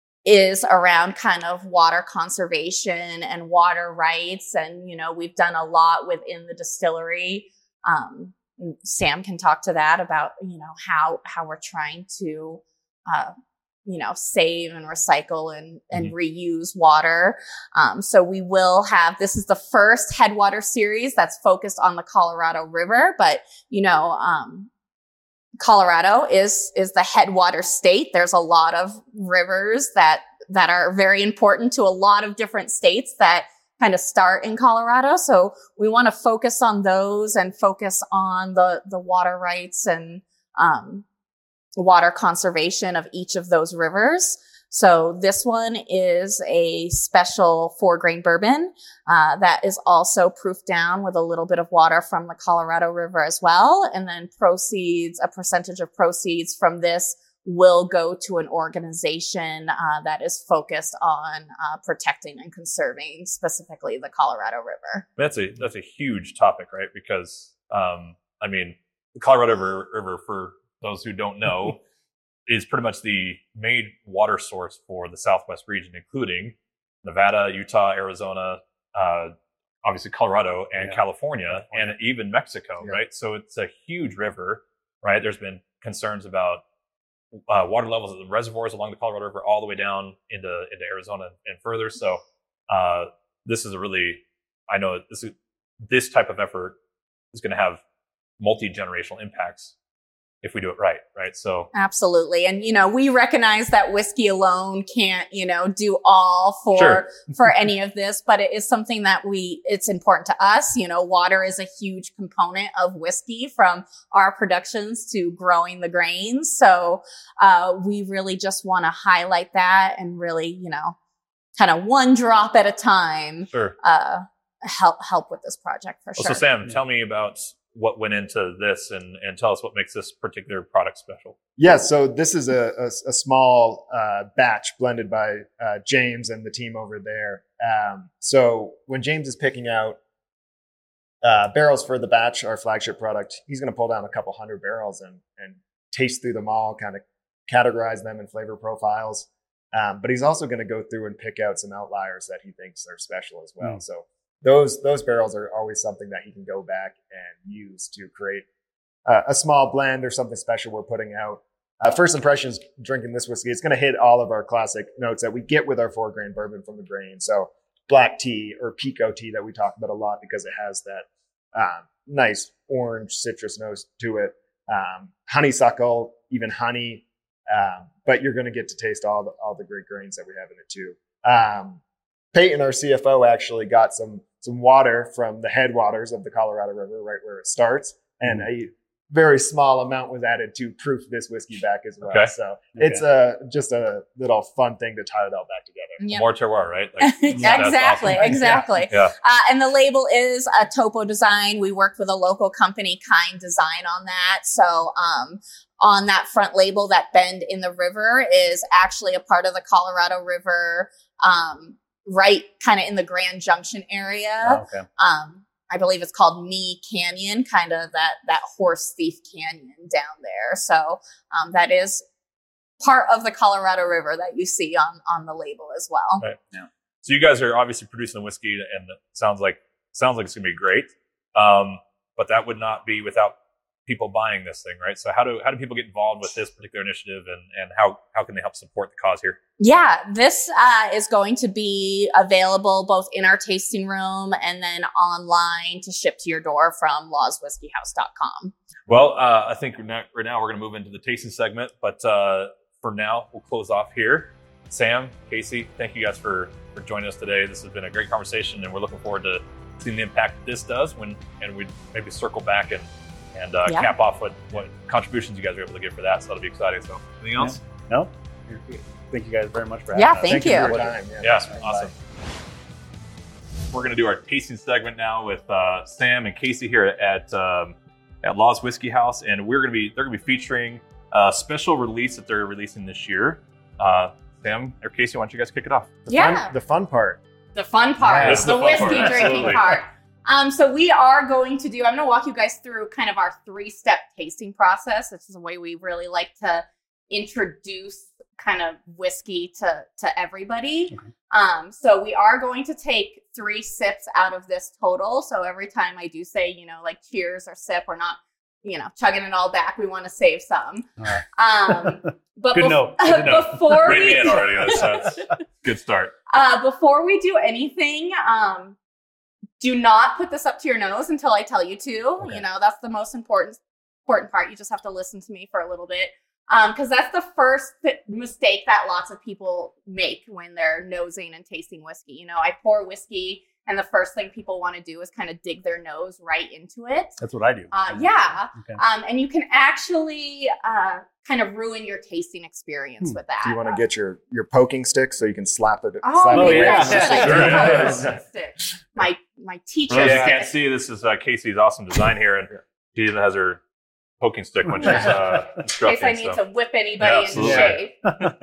is around kind of water conservation and water rights. And, you know, we've done a lot within the distillery. Um, Sam can talk to that about, you know, how, how we're trying to, uh, you know, save and recycle and, and Mm-hmm. reuse water. Um, so we will have, this is the first Headwater series that's focused on the Colorado River, but, you know, um, Colorado is, is the headwater state. There's a lot of rivers that, that are very important to a lot of different states that kind of start in Colorado. So we want to focus on those and focus on the, the water rights and, um, water conservation of each of those rivers. So this one is a special four grain bourbon, uh, that is also proofed down with a little bit of water from the Colorado River as well. And then proceeds, a percentage of proceeds from this will go to an organization, uh, that is focused on, uh, protecting and conserving specifically the Colorado River. That's a that's a huge topic, right? Because um, I mean, the Colorado River, River, for those who don't know, is pretty much the main water source for the Southwest region, including Nevada, Utah, Arizona, uh, obviously Colorado, and Yeah. California, California. and even Mexico, Yeah. right? So it's a huge river, right? There's been concerns about uh, water levels of the reservoirs along the Colorado River all the way down into into Arizona and further. So uh, this is a really, I know this is, this type of effort is going to have multi-generational impacts if we do it right, right? So Absolutely. And, you know, we recognize that whiskey alone can't, you know, do all for, Sure. for any of this, but it is something that we, it's important to us. You know, water is a huge component of whiskey, from our productions to growing the grains. So, uh, we really just want to highlight that and really, you know, kind of one drop at a time, sure. uh, help, help with this project for Well, sure. so Sam, tell me about what went into this, and, and tell us what makes this particular product special. Yeah, so this is a, a, a small uh, batch blended by uh, James and the team over there. Um, so when James is picking out uh, barrels for the batch, our flagship product, he's going to pull down a couple hundred barrels and, and taste through them all, kind of categorize them in flavor profiles. Um, but he's also going to go through and pick out some outliers that he thinks are special as well. Mm. So those those barrels are always something that he can go back and use to create uh, a small blend or something special we're putting out. Uh, first impressions drinking this whiskey, it's going to hit all of our classic notes that we get with our four grain bourbon from the grain. So black tea or pico tea that we talk about a lot because it has that um, nice orange citrus nose to it. Um, honeysuckle, even honey. Um, but you're going to get to taste all the all the great grains that we have in it too. Um, Peyton, our C F O, actually got some some water from the headwaters of the Colorado River, right where it starts, and a very small amount was added to proof this whiskey back as well. Okay. So it's a just a little fun thing to tie it all back together. Yep. More terroir, right? Like, that's exactly, awesome. exactly. Yeah. Uh, and the label is a topo design. We worked with a local company, Kind Design, on that. So, um, on that front label, that bend in the river is actually a part of the Colorado River, um, right kind of in the Grand Junction area. Oh, okay. Um, I believe it's called Me Canyon, kind of that, that Horse Thief Canyon down there. So, um, that is part of the Colorado River that you see on, on the label as well. Right. So you guys are obviously producing the whiskey, and it sounds like sounds like it's gonna be great. Um, but that would not be without people buying this thing, right? So how do how do people get involved with this particular initiative, and and how how can they help support the cause here? Yeah, this uh, is going to be available both in our tasting room and then online to ship to your door from laws whiskey house dot com. Well, uh, I think right now, right now we're going to move into the tasting segment, but uh, for now we'll close off here. Sam, Casey, thank you guys for for joining us today. This has been a great conversation, and we're looking forward to seeing the impact this does when, and we maybe circle back and and uh, Yeah. cap off what, what contributions you guys are able to give for that. So that'll be exciting. So anything else? No? Thank you guys very much for having Yeah, us. thank Thank you you. for your time. Yeah, Yeah, thanks, man. awesome. We're going to do our tasting segment now with uh, Sam and Casey here at um, at Law's Whiskey House, and we're going to be they're going to be featuring a special release that they're releasing this year. Uh, Sam or Casey, why don't you guys kick it off? The Yeah. fun, the fun part. The fun part, Yeah, this is the, the fun whiskey part, drinking absolutely. part. Um, so we are going to do, I'm going to walk you guys through kind of our three-step tasting process. This is a way we really like to introduce kind of whiskey to, to everybody. Okay. Um, so we are going to take three sips out of this total. So every time I do say, you know, like cheers or sip, we're not, you know, chugging it all back. We want to save some. All right. Um, but Good bef- note. Good note. before Rein we me in already. That's, that's good start. Uh, before we do anything, um, do not put this up to your nose until I tell you to. Okay. You know, that's the most important important part. You just have to listen to me for a little bit. Um, because that's the first th- mistake that lots of people make when they're nosing and tasting whiskey. You know, I pour whiskey, and the first thing people want to do is kind of dig their nose right into it. That's what I do. Uh, yeah. Okay. Um, and you can actually uh, kind of ruin your tasting experience Hmm. with that. Do you want to get your, your poking stick so you can slap it? Oh, slap maybe it yeah. I should. I Sure. do have a Yeah. poking stick. My my teacher. For those who said- can't see, this is uh, Casey's awesome design here, and she even has her poking stick when she's uh, in case instructing. I need so. to whip anybody Yeah, into absolutely. shape.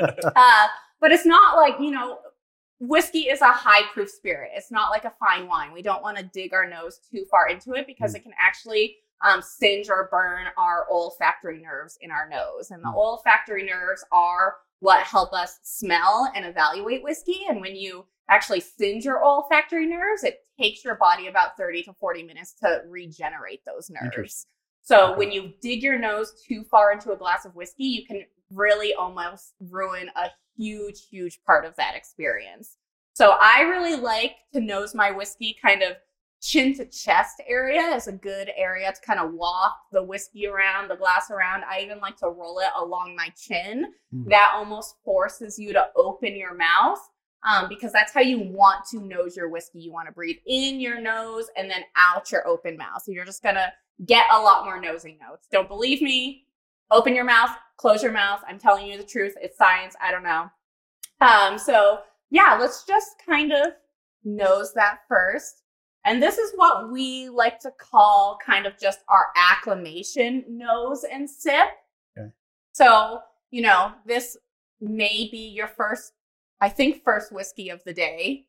uh, but it's not like, you know, whiskey is a high proof spirit. It's not like a fine wine. We don't want to dig our nose too far into it because Mm. it can actually um, singe or burn our olfactory nerves in our nose. And the Mm. olfactory nerves are what help us smell and evaluate whiskey. And when you actually singe your olfactory nerves, it takes your body about thirty to forty minutes to regenerate those nerves. Interesting. So Okay. when you dig your nose too far into a glass of whiskey, you can really almost ruin a huge, huge part of that experience. So I really like to nose my whiskey kind of chin to chest area is a good area to kind of walk the whiskey around, the glass around. I even like to roll it along my chin. Mm. That almost forces you to open your mouth. Um, because that's how you want to nose your whiskey. You want to breathe in your nose and then out your open mouth. So you're just going to get a lot more nosing notes. Don't believe me? Open your mouth, close your mouth. I'm telling you the truth. It's science. I don't know. Um, so yeah, let's just kind of nose that first. And this is what we like to call kind of just our acclimation nose and sip. Okay. So, you know, this may be your first, I think, first whiskey of the day.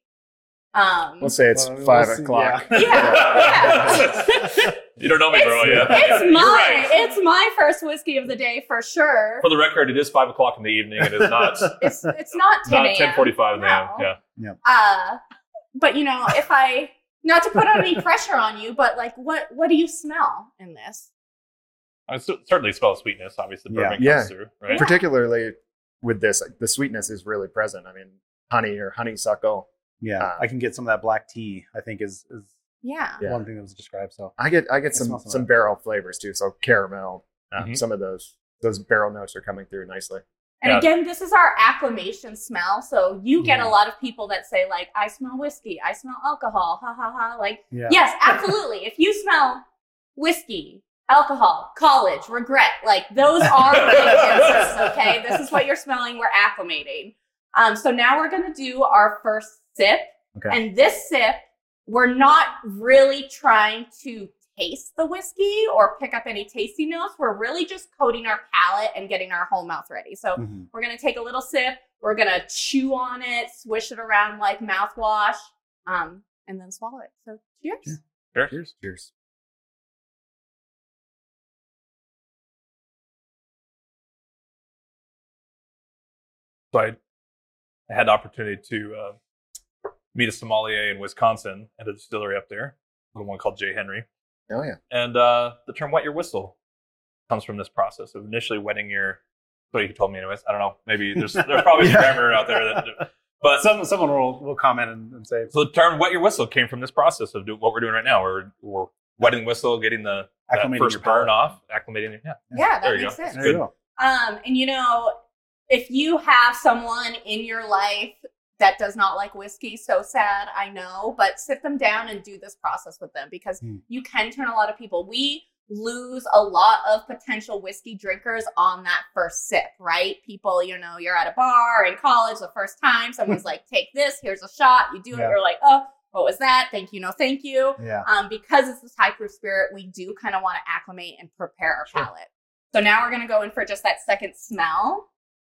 Um, We'll say it's Well, we'll five see, o'clock. yeah. yeah. You don't know me, bro. It's, Yeah, it's You're my right. it's my first whiskey of the day for sure. For the record, it is five o'clock in the evening. It is not It's it's not ten not a.m. ten forty-five in the a.m. No. Yeah. Uh, but you know, if I not to put any pressure on you, but like, what what do you smell in this? I cer- certainly smell sweetness. Obviously, the Yeah. bourbon Yeah. comes through, right? Particularly with this, like, the sweetness is really present. I mean, honey or honeysuckle. Yeah, Uh, I can get some of that black tea. I think is is Yeah. Yeah. one thing that was described. So I get I get I some smell some of some that. barrel flavors too. So caramel, uh, Mhm. some of those those barrel notes are coming through nicely. And Yeah. again, this is our acclimation smell. So you get Yeah. a lot of people that say like, I smell whiskey, I smell alcohol, ha ha ha. Like, yeah, yes, absolutely. If you smell whiskey, alcohol, college, regret, like those are big answers, okay? This is what you're smelling. We're acclimating. Um, so now we're going to do our first sip. Okay. And this sip, we're not really trying to taste the whiskey or pick up any tasty notes. We're really just coating our palate and getting our whole mouth ready. So Mhm. we're going to take a little sip. We're going to chew on it, swish it around like mouthwash, um, and then swallow it. So cheers. Yeah. Sure. Cheers. Cheers. So I I had the opportunity to uh, meet a sommelier in Wisconsin at a distillery up there, the one called J. Henry. Oh yeah. And uh, the term "wet your whistle" comes from this process of initially wetting your. What he told me, anyways. I don't know. Maybe there's there's probably some Yeah. grammar out there that. But Some, someone will, will comment and, and say, so the term "wet your whistle" came from this process of do, what we're doing right now. We're we're wetting the whistle, getting the that Acclimating first your palate. burn off, acclimating. it. Yeah. Yeah, There that you makes go. sense. There you Good. go. Um, and you know, if you have someone in your life that does not like whiskey. So sad, I know, but sit them down and do this process with them, because Hmm. you can turn a lot of people. We lose a lot of potential whiskey drinkers on that first sip, right? People, you know, you're at a bar in college the first time, someone's like, take this, here's a shot, you do it, Yeah. you're like, oh, what was that? Thank you, no thank you. Yeah. Um, because it's this high proof spirit, we do kind of want to acclimate and prepare our Sure. palate. So now we're going to go in for just that second smell.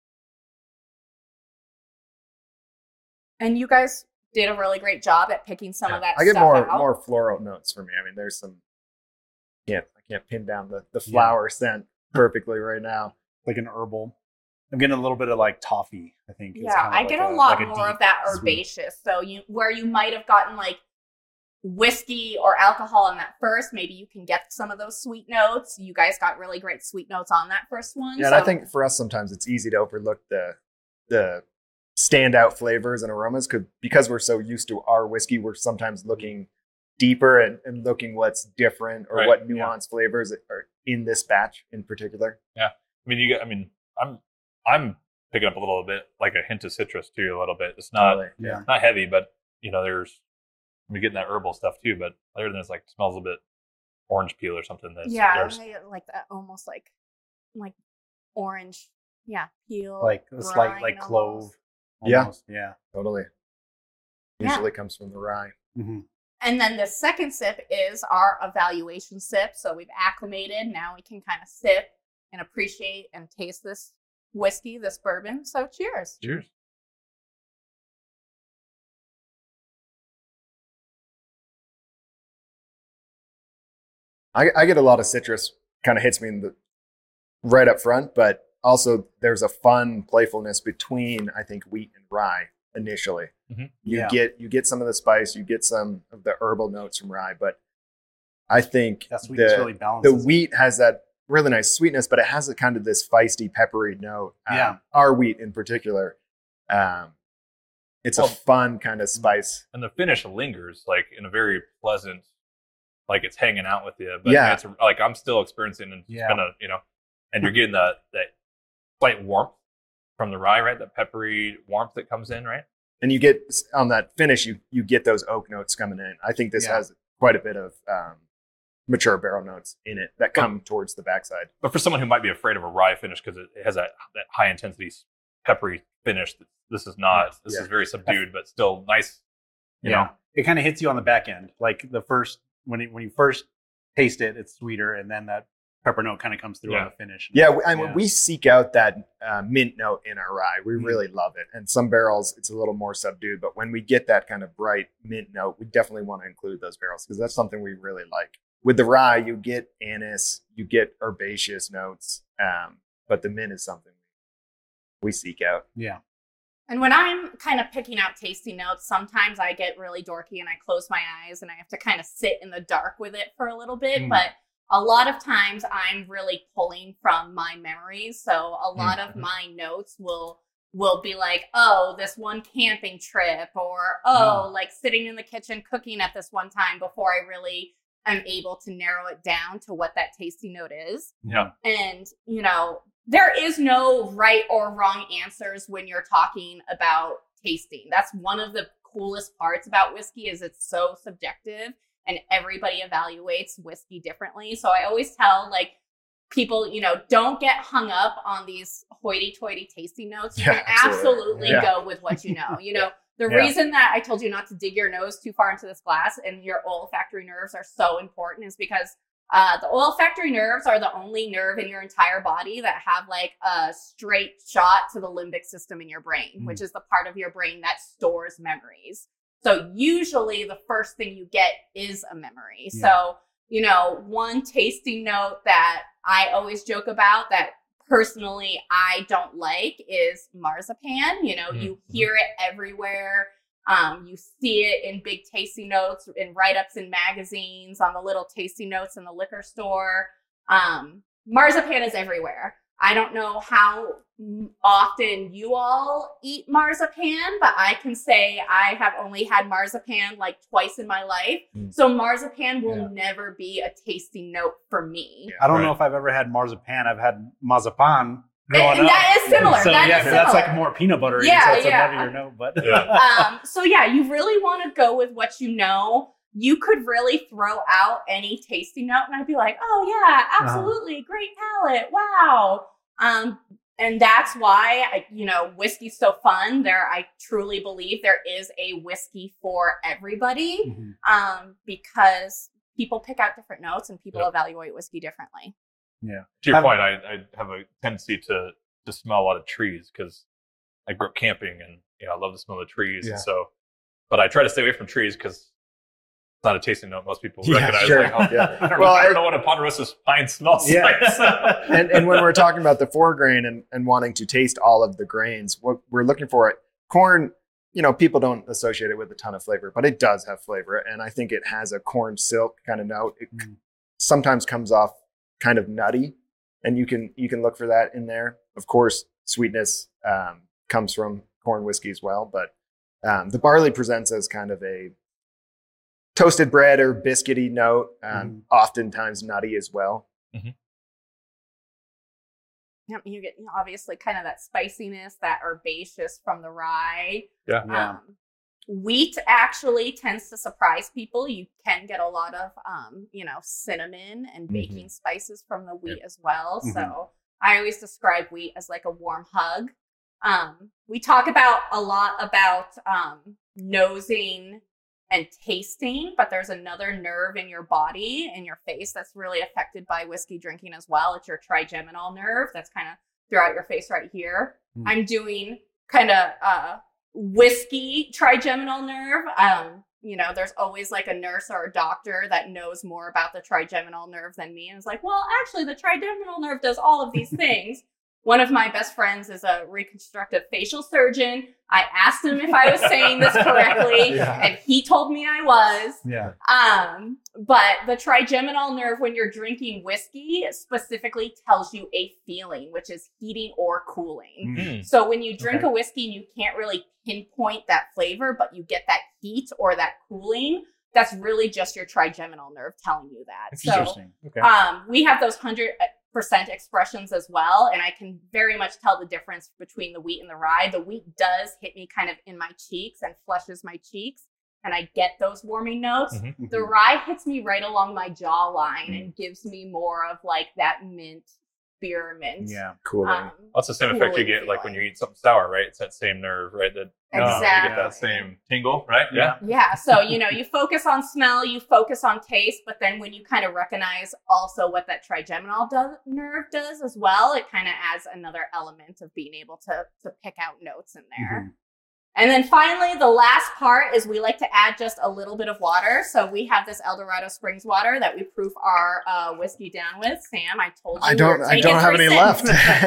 And you guys did a really great job at picking some of that I get stuff more out. more floral notes for me. I mean, there's some. Can't I can't pin down the the flower scent perfectly right now. Like an herbal. I'm getting a little bit of like toffee, I think. is Yeah, kind of I like get a, a lot like more deep of that sweet. herbaceous. So you, where you might have gotten like whiskey or alcohol on that first, maybe you can get some of those sweet notes. You guys got really great sweet notes on that first one. Yeah, so and I think for us sometimes it's easy to overlook the the standout flavors and aromas because because we're so used to our whiskey, we're sometimes looking deeper and, and looking what's different or Right, what yeah. nuanced flavors are in this batch in particular. I mean, you get. I mean, I'm I'm picking up a little bit, like a hint of citrus too, a little bit. It's not Totally. Yeah. not heavy, but you know, there's we're getting that herbal stuff too. But other than it's like smells a bit orange peel or something. That's yeah, there's- I like that, almost like like orange, yeah, peel, Like a slight like brine clove. almost. Yeah. Almost. Yeah. Totally. Yeah. Usually comes from the rye. Mm-hmm. And then the second sip is our evaluation sip. So we've acclimated. Now we can kind of sip and appreciate and taste this whiskey, this bourbon. So cheers. Cheers. I, I get a lot of citrus, kind of hits me in the right up front, but also there's a fun playfulness between I think wheat and rye initially. Mhm. You Yeah. get you get some of the spice, you get some of the herbal notes from rye, but I think That sweetness the, really the balances. wheat has that really nice sweetness, but it has a kind of this feisty, peppery note. Um, Yeah. our wheat in particular, um, it's Well- a fun kind of spice. And the finish lingers like in a very pleasant, like it's hanging out with you. But Yeah. it's like I'm still experiencing and Yeah. kind of, you know, and you're getting that that slight warmth from the rye, right? That peppery warmth that comes in, right? And you get on that finish, you you get those oak notes coming in. I think this Yeah. has quite a bit of um, mature barrel notes in it that come towards the backside. But for someone who might be afraid of a rye finish because it, it has that, that high intensity peppery finish, this is not. This Yeah. is very subdued, but still nice. You yeah. know, It kind of hits you on the back end. Like the first when it, when you first taste it, it's sweeter, and then that pepper note kind of comes through Yeah. on the finish. Yeah, we, I mean, Yeah. we seek out that uh, mint note in our rye. We Mhm. really love it. And some barrels, it's a little more subdued. But when we get that kind of bright mint note, we definitely want to include those barrels because that's something we really like. With the rye, you get anise, you get herbaceous notes, um, but the mint is something we seek out. Yeah. And when I'm kind of picking out tasty notes, sometimes I get really dorky and I close my eyes and I have to kind of sit in the dark with it for a little bit. Mm. But a lot of times I'm really pulling from my memories. So a lot of Mhm. my notes will will be like, oh, this one camping trip, or oh, Mm. like sitting in the kitchen cooking at this one time before I really am able to narrow it down to what that tasty note is. yeah. And, you know, there is no right or wrong answers when you're talking about tasting. That's one of the coolest parts about whiskey is it's so subjective and everybody evaluates whiskey differently. So I always tell like people, you know, don't get hung up on these hoity-toity tasty notes. You Yeah, can absolutely. absolutely Yeah. go with what you know. You know, the Yeah. reason that I told you not to dig your nose too far into this glass and your olfactory nerves are so important is because Uh, the olfactory nerves are the only nerve in your entire body that have like a straight shot to the limbic system in your brain, Mm. which is the part of your brain that stores memories. So usually the first thing you get is a memory. Yeah. So, you know, one tasting note that I always joke about that personally I don't like is marzipan. You know, you Mhm. hear it everywhere. Um, you see it in big tasty notes, in write-ups in magazines, on the little tasty notes in the liquor store. Um, marzipan is everywhere. I don't know how often you all eat marzipan, but I can say I have only had marzipan like twice in my life. Mm. So marzipan will Yeah. never be a tasty note for me. I don't Right. know if I've ever had marzipan. I've had mazapan, Growing And up. that is similar. So That yeah, is so that's similar. like more peanut butter. Yeah, so it's yeah. a nuttier note, but Yeah. um, so yeah, you really want to go with what you know. You could really throw out any tasting note, and I'd be like, "Oh yeah, absolutely, great palate, wow." Um, and that's why I, you know, whiskey's so fun. There, I truly believe there is a whiskey for everybody, Mhm. um, because people pick out different notes and people Yep. evaluate whiskey differently. yeah. To your Have- point, I, I have a tendency to to smell a lot of trees because I grew up camping and you know I love the smell of trees. Yeah. And so, but I try to stay away from trees because it's not a tasting note most people Yeah, recognize. sure. Like, oh, Yeah. I don't, Well, I don't I- know what a Ponderosa pine smells Yeah. like. So. and, and when we're talking about the four grain and, and wanting to taste all of the grains, what we're looking for, corn, you know, people don't associate it with a ton of flavor, but it does have flavor. And I think it has a corn silk kind of note. It Mm. sometimes comes off kind of nutty, and you can you can look for that in there. Of course, sweetness um, comes from corn whiskey as well, but um, the barley presents as kind of a toasted bread or biscuity note, um, Mhm. oftentimes nutty as well. Yep, you get, you know, obviously kind of that spiciness, that herbaceous from the rye. Yeah. Yeah. Um, wheat actually tends to surprise people. You can get a lot of, um, you know, cinnamon and baking spices from the wheat as well. Mhm. So I always describe wheat as like a warm hug. Um, we talk about a lot about um, nosing and tasting, but there's another nerve in your body, in your face, that's really affected by whiskey drinking as well. It's your trigeminal nerve that's kind of throughout your face right here. Mm. I'm doing kind of uh, whiskey trigeminal nerve. Um, you know, there's always like a nurse or a doctor that knows more about the trigeminal nerve than me. And it's like, well, actually, the trigeminal nerve does all of these things. One of my best friends is a reconstructive facial surgeon. I asked him if I was saying this correctly, Yeah. and he told me I was. Yeah. Um, but the trigeminal nerve, when you're drinking whiskey, specifically tells you a feeling, which is heating or cooling. Mm. So when you drink Okay. a whiskey and you can't really pinpoint that flavor, but you get that heat or that cooling, that's really just your trigeminal nerve telling you that. So Interesting. Okay. um, we have those one hundred percent expressions as well, and I can very much tell the difference between the wheat and the rye. The wheat does hit me kind of in my cheeks and flushes my cheeks, and I get those warming notes. Mhm. The rye hits me right along my jawline and gives me more of like that mint, spearmint. Yeah. Cooling. Um, That's the same effect you cooling get like when you feeling. eat something sour, right? It's that same nerve, right? That uh, you get that Exactly. same tingle, right? Yeah. Yeah. So, you know, you focus on smell, you focus on taste, but then when you kind of recognize also what that trigeminal do- nerve does as well, it kind of adds another element of being able to, to pick out notes in there. Mhm. And then finally, the last part is we like to add just a little bit of water. So we have this El Dorado Springs water that we proof our uh, whiskey down with. Sam, I told you. I we don't. were I taking don't have three any sips.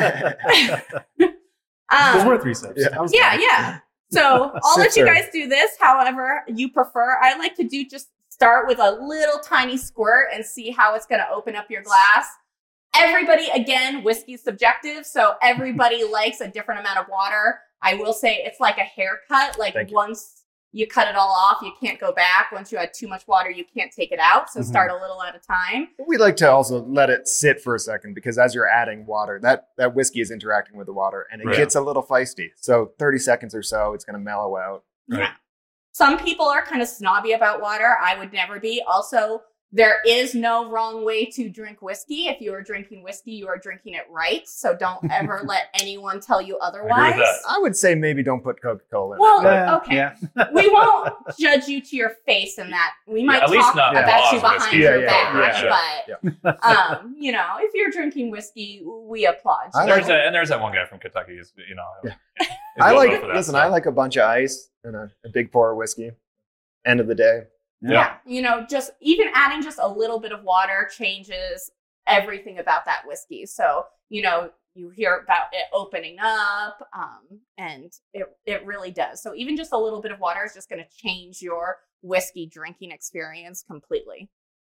left. Um, There's more three sips. Yeah. I was Yeah, yeah. So I'll let you Sipser. guys do this. However, you prefer. I like to do just start with a little tiny squirt and see how it's going to open up your glass. Everybody, again, whiskey's subjective, so everybody likes a different amount of water. I will say it's like a haircut. Like Thank you. once you cut it all off, you can't go back. Once you add too much water, you can't take it out. So Mhm. start a little at a time. We like to also let it sit for a second because as you're adding water, that, that whiskey is interacting with the water and it Right. gets a little feisty. So thirty seconds or so, it's going to mellow out. Right. Yeah. Some people are kind of snobby about water. I would never be. Also, there is no wrong way to drink whiskey. If you are drinking whiskey, you are drinking it right. So don't ever let anyone tell you otherwise. that. I would say maybe don't put Coca-Cola in Well, it. Yeah. okay. Yeah. We won't judge you to your face in that. We might at least talk not about you Laws behind whiskey. your Yeah, yeah, back, yeah, but um, you know, if you're drinking whiskey, we applaud I you. like There's that, and there's that one guy from Kentucky who's, you know, Yeah. is I well like, known for that listen, stuff. I like a bunch of ice and a, a big pour of whiskey. End of the day. Yeah. You know, just even adding just a little bit of water changes everything about that whiskey. So, you know, you hear about it opening up, um, and it, it really does. So even just a little bit of water is just going to change your whiskey drinking experience completely.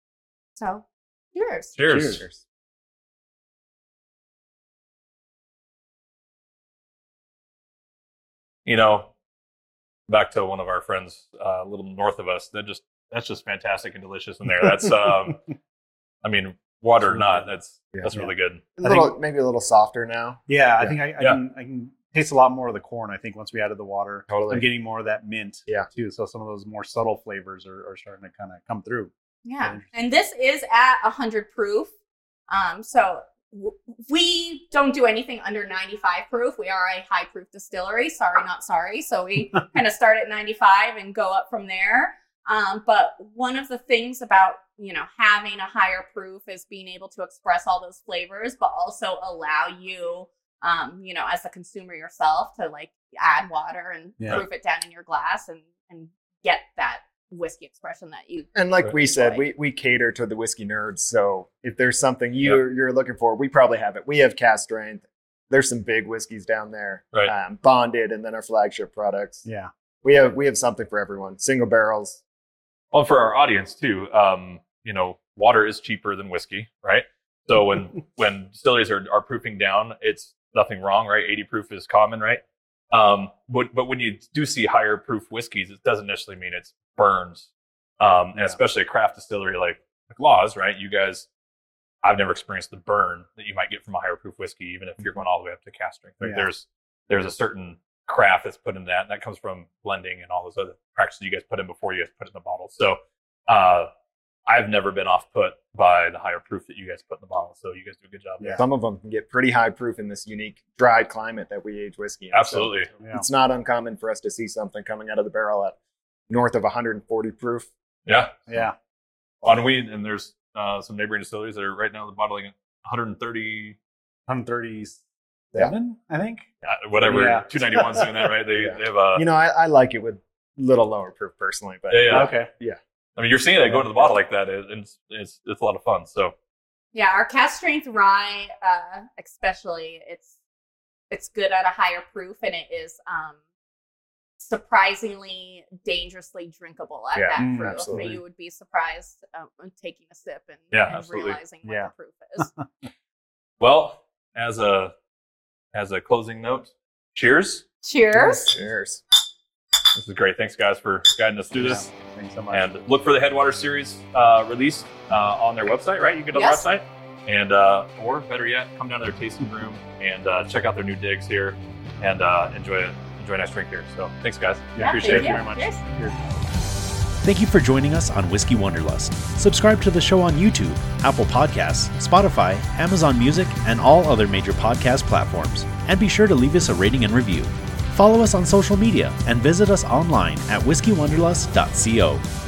So, cheers. Cheers. Cheers. You know, back to one of our friends uh, a little north of us. That just that's just fantastic and delicious in there. That's um, I mean, water or not, that's Yeah. that's really good. A little, maybe a little softer now. Yeah, I Yeah. think I, I Yeah. can I can taste a lot more of the corn. I think once we added the water, Totally. I'm getting more of that mint. Yeah. too. So some of those more subtle flavors are, are starting to kind of come through. Yeah. Interesting. And this is at one hundred proof. Um, so w- we don't do anything under ninety-five proof. We are a high proof distillery. Sorry, not sorry. So we kind of start at ninety-five and go up from there. Um, but one of the things about, you know, having a higher proof is being able to express all those flavors, but also allow you, um, you know, as the consumer yourself to like add water and Yeah. proof it down in your glass and, and get that whiskey expression that you. And like Right. we said, Right. we, we cater to the whiskey nerds. So if there's something you're, you're looking for, we probably have it. We have cast strength. There's some big whiskeys down there, Right. um, bonded, and then our flagship products. Yeah. We have we have something for everyone. Single barrels. Well, for our audience too, um, you know, water is cheaper than whiskey, right? So when when distilleries are, are proofing down, it's nothing wrong, right? eighty proof is common, right? Um, but but when you do see higher proof whiskeys, it doesn't necessarily mean it's burns, um, and Yeah. especially a craft distillery like like Laws, right? You guys, I've never experienced the burn that you might get from a higher proof whiskey, even if you're going all the way up to cask strength. Like Yeah. there's there's a certain craft that's put in that, and that comes from blending and all those other practices you guys put in before you guys put it in the bottle. So uh, I've never been off put by the higher proof that you guys put in the bottle. So you guys do a good job. Yeah. Some of them can get pretty high proof in this unique dry climate that we age whiskey in. So Absolutely. Yeah. it's not uncommon for us to see something coming out of the barrel at north of one hundred forty proof. Yeah. Yeah. On weed, and there's uh, some neighboring distilleries that are right now bottling at one hundred thirty, one thirty-seven, I think. uh, whatever, Yeah. two ninety-one's doing that, right? They, Yeah. they have a, You know, I, I like it with little lower proof personally, but yeah, yeah. Okay. I mean, you're seeing it go to the bottle like that, and it's, it's, it's a lot of fun. So, Yeah, our cast strength rye, uh, especially, it's it's good at a higher proof, and it is um, surprisingly dangerously drinkable at Yeah, that mm, proof. absolutely. So you would be surprised um, taking a sip and, Yeah, and absolutely. realizing what Yeah. the proof is. well, as a, as a closing note, cheers. Cheers. Cheers. This is great. Thanks, guys, for guiding us through this. Yeah. Thanks so much. And look for the Headwater series uh, release uh, on their website, right? You can go to Yes. the website. And, uh, or better yet, come down to their tasting room and uh, check out their new digs here and uh, enjoy a, enjoy a nice drink here. So thanks, guys. Yeah, Appreciate thank it you. very much. Cheers. Thank you for joining us on Whiskey Wanderlust. Subscribe to the show on YouTube, Apple Podcasts, Spotify, Amazon Music, and all other major podcast platforms. And be sure to leave us a rating and review. Follow us on social media and visit us online at whiskey wanderlust dot co.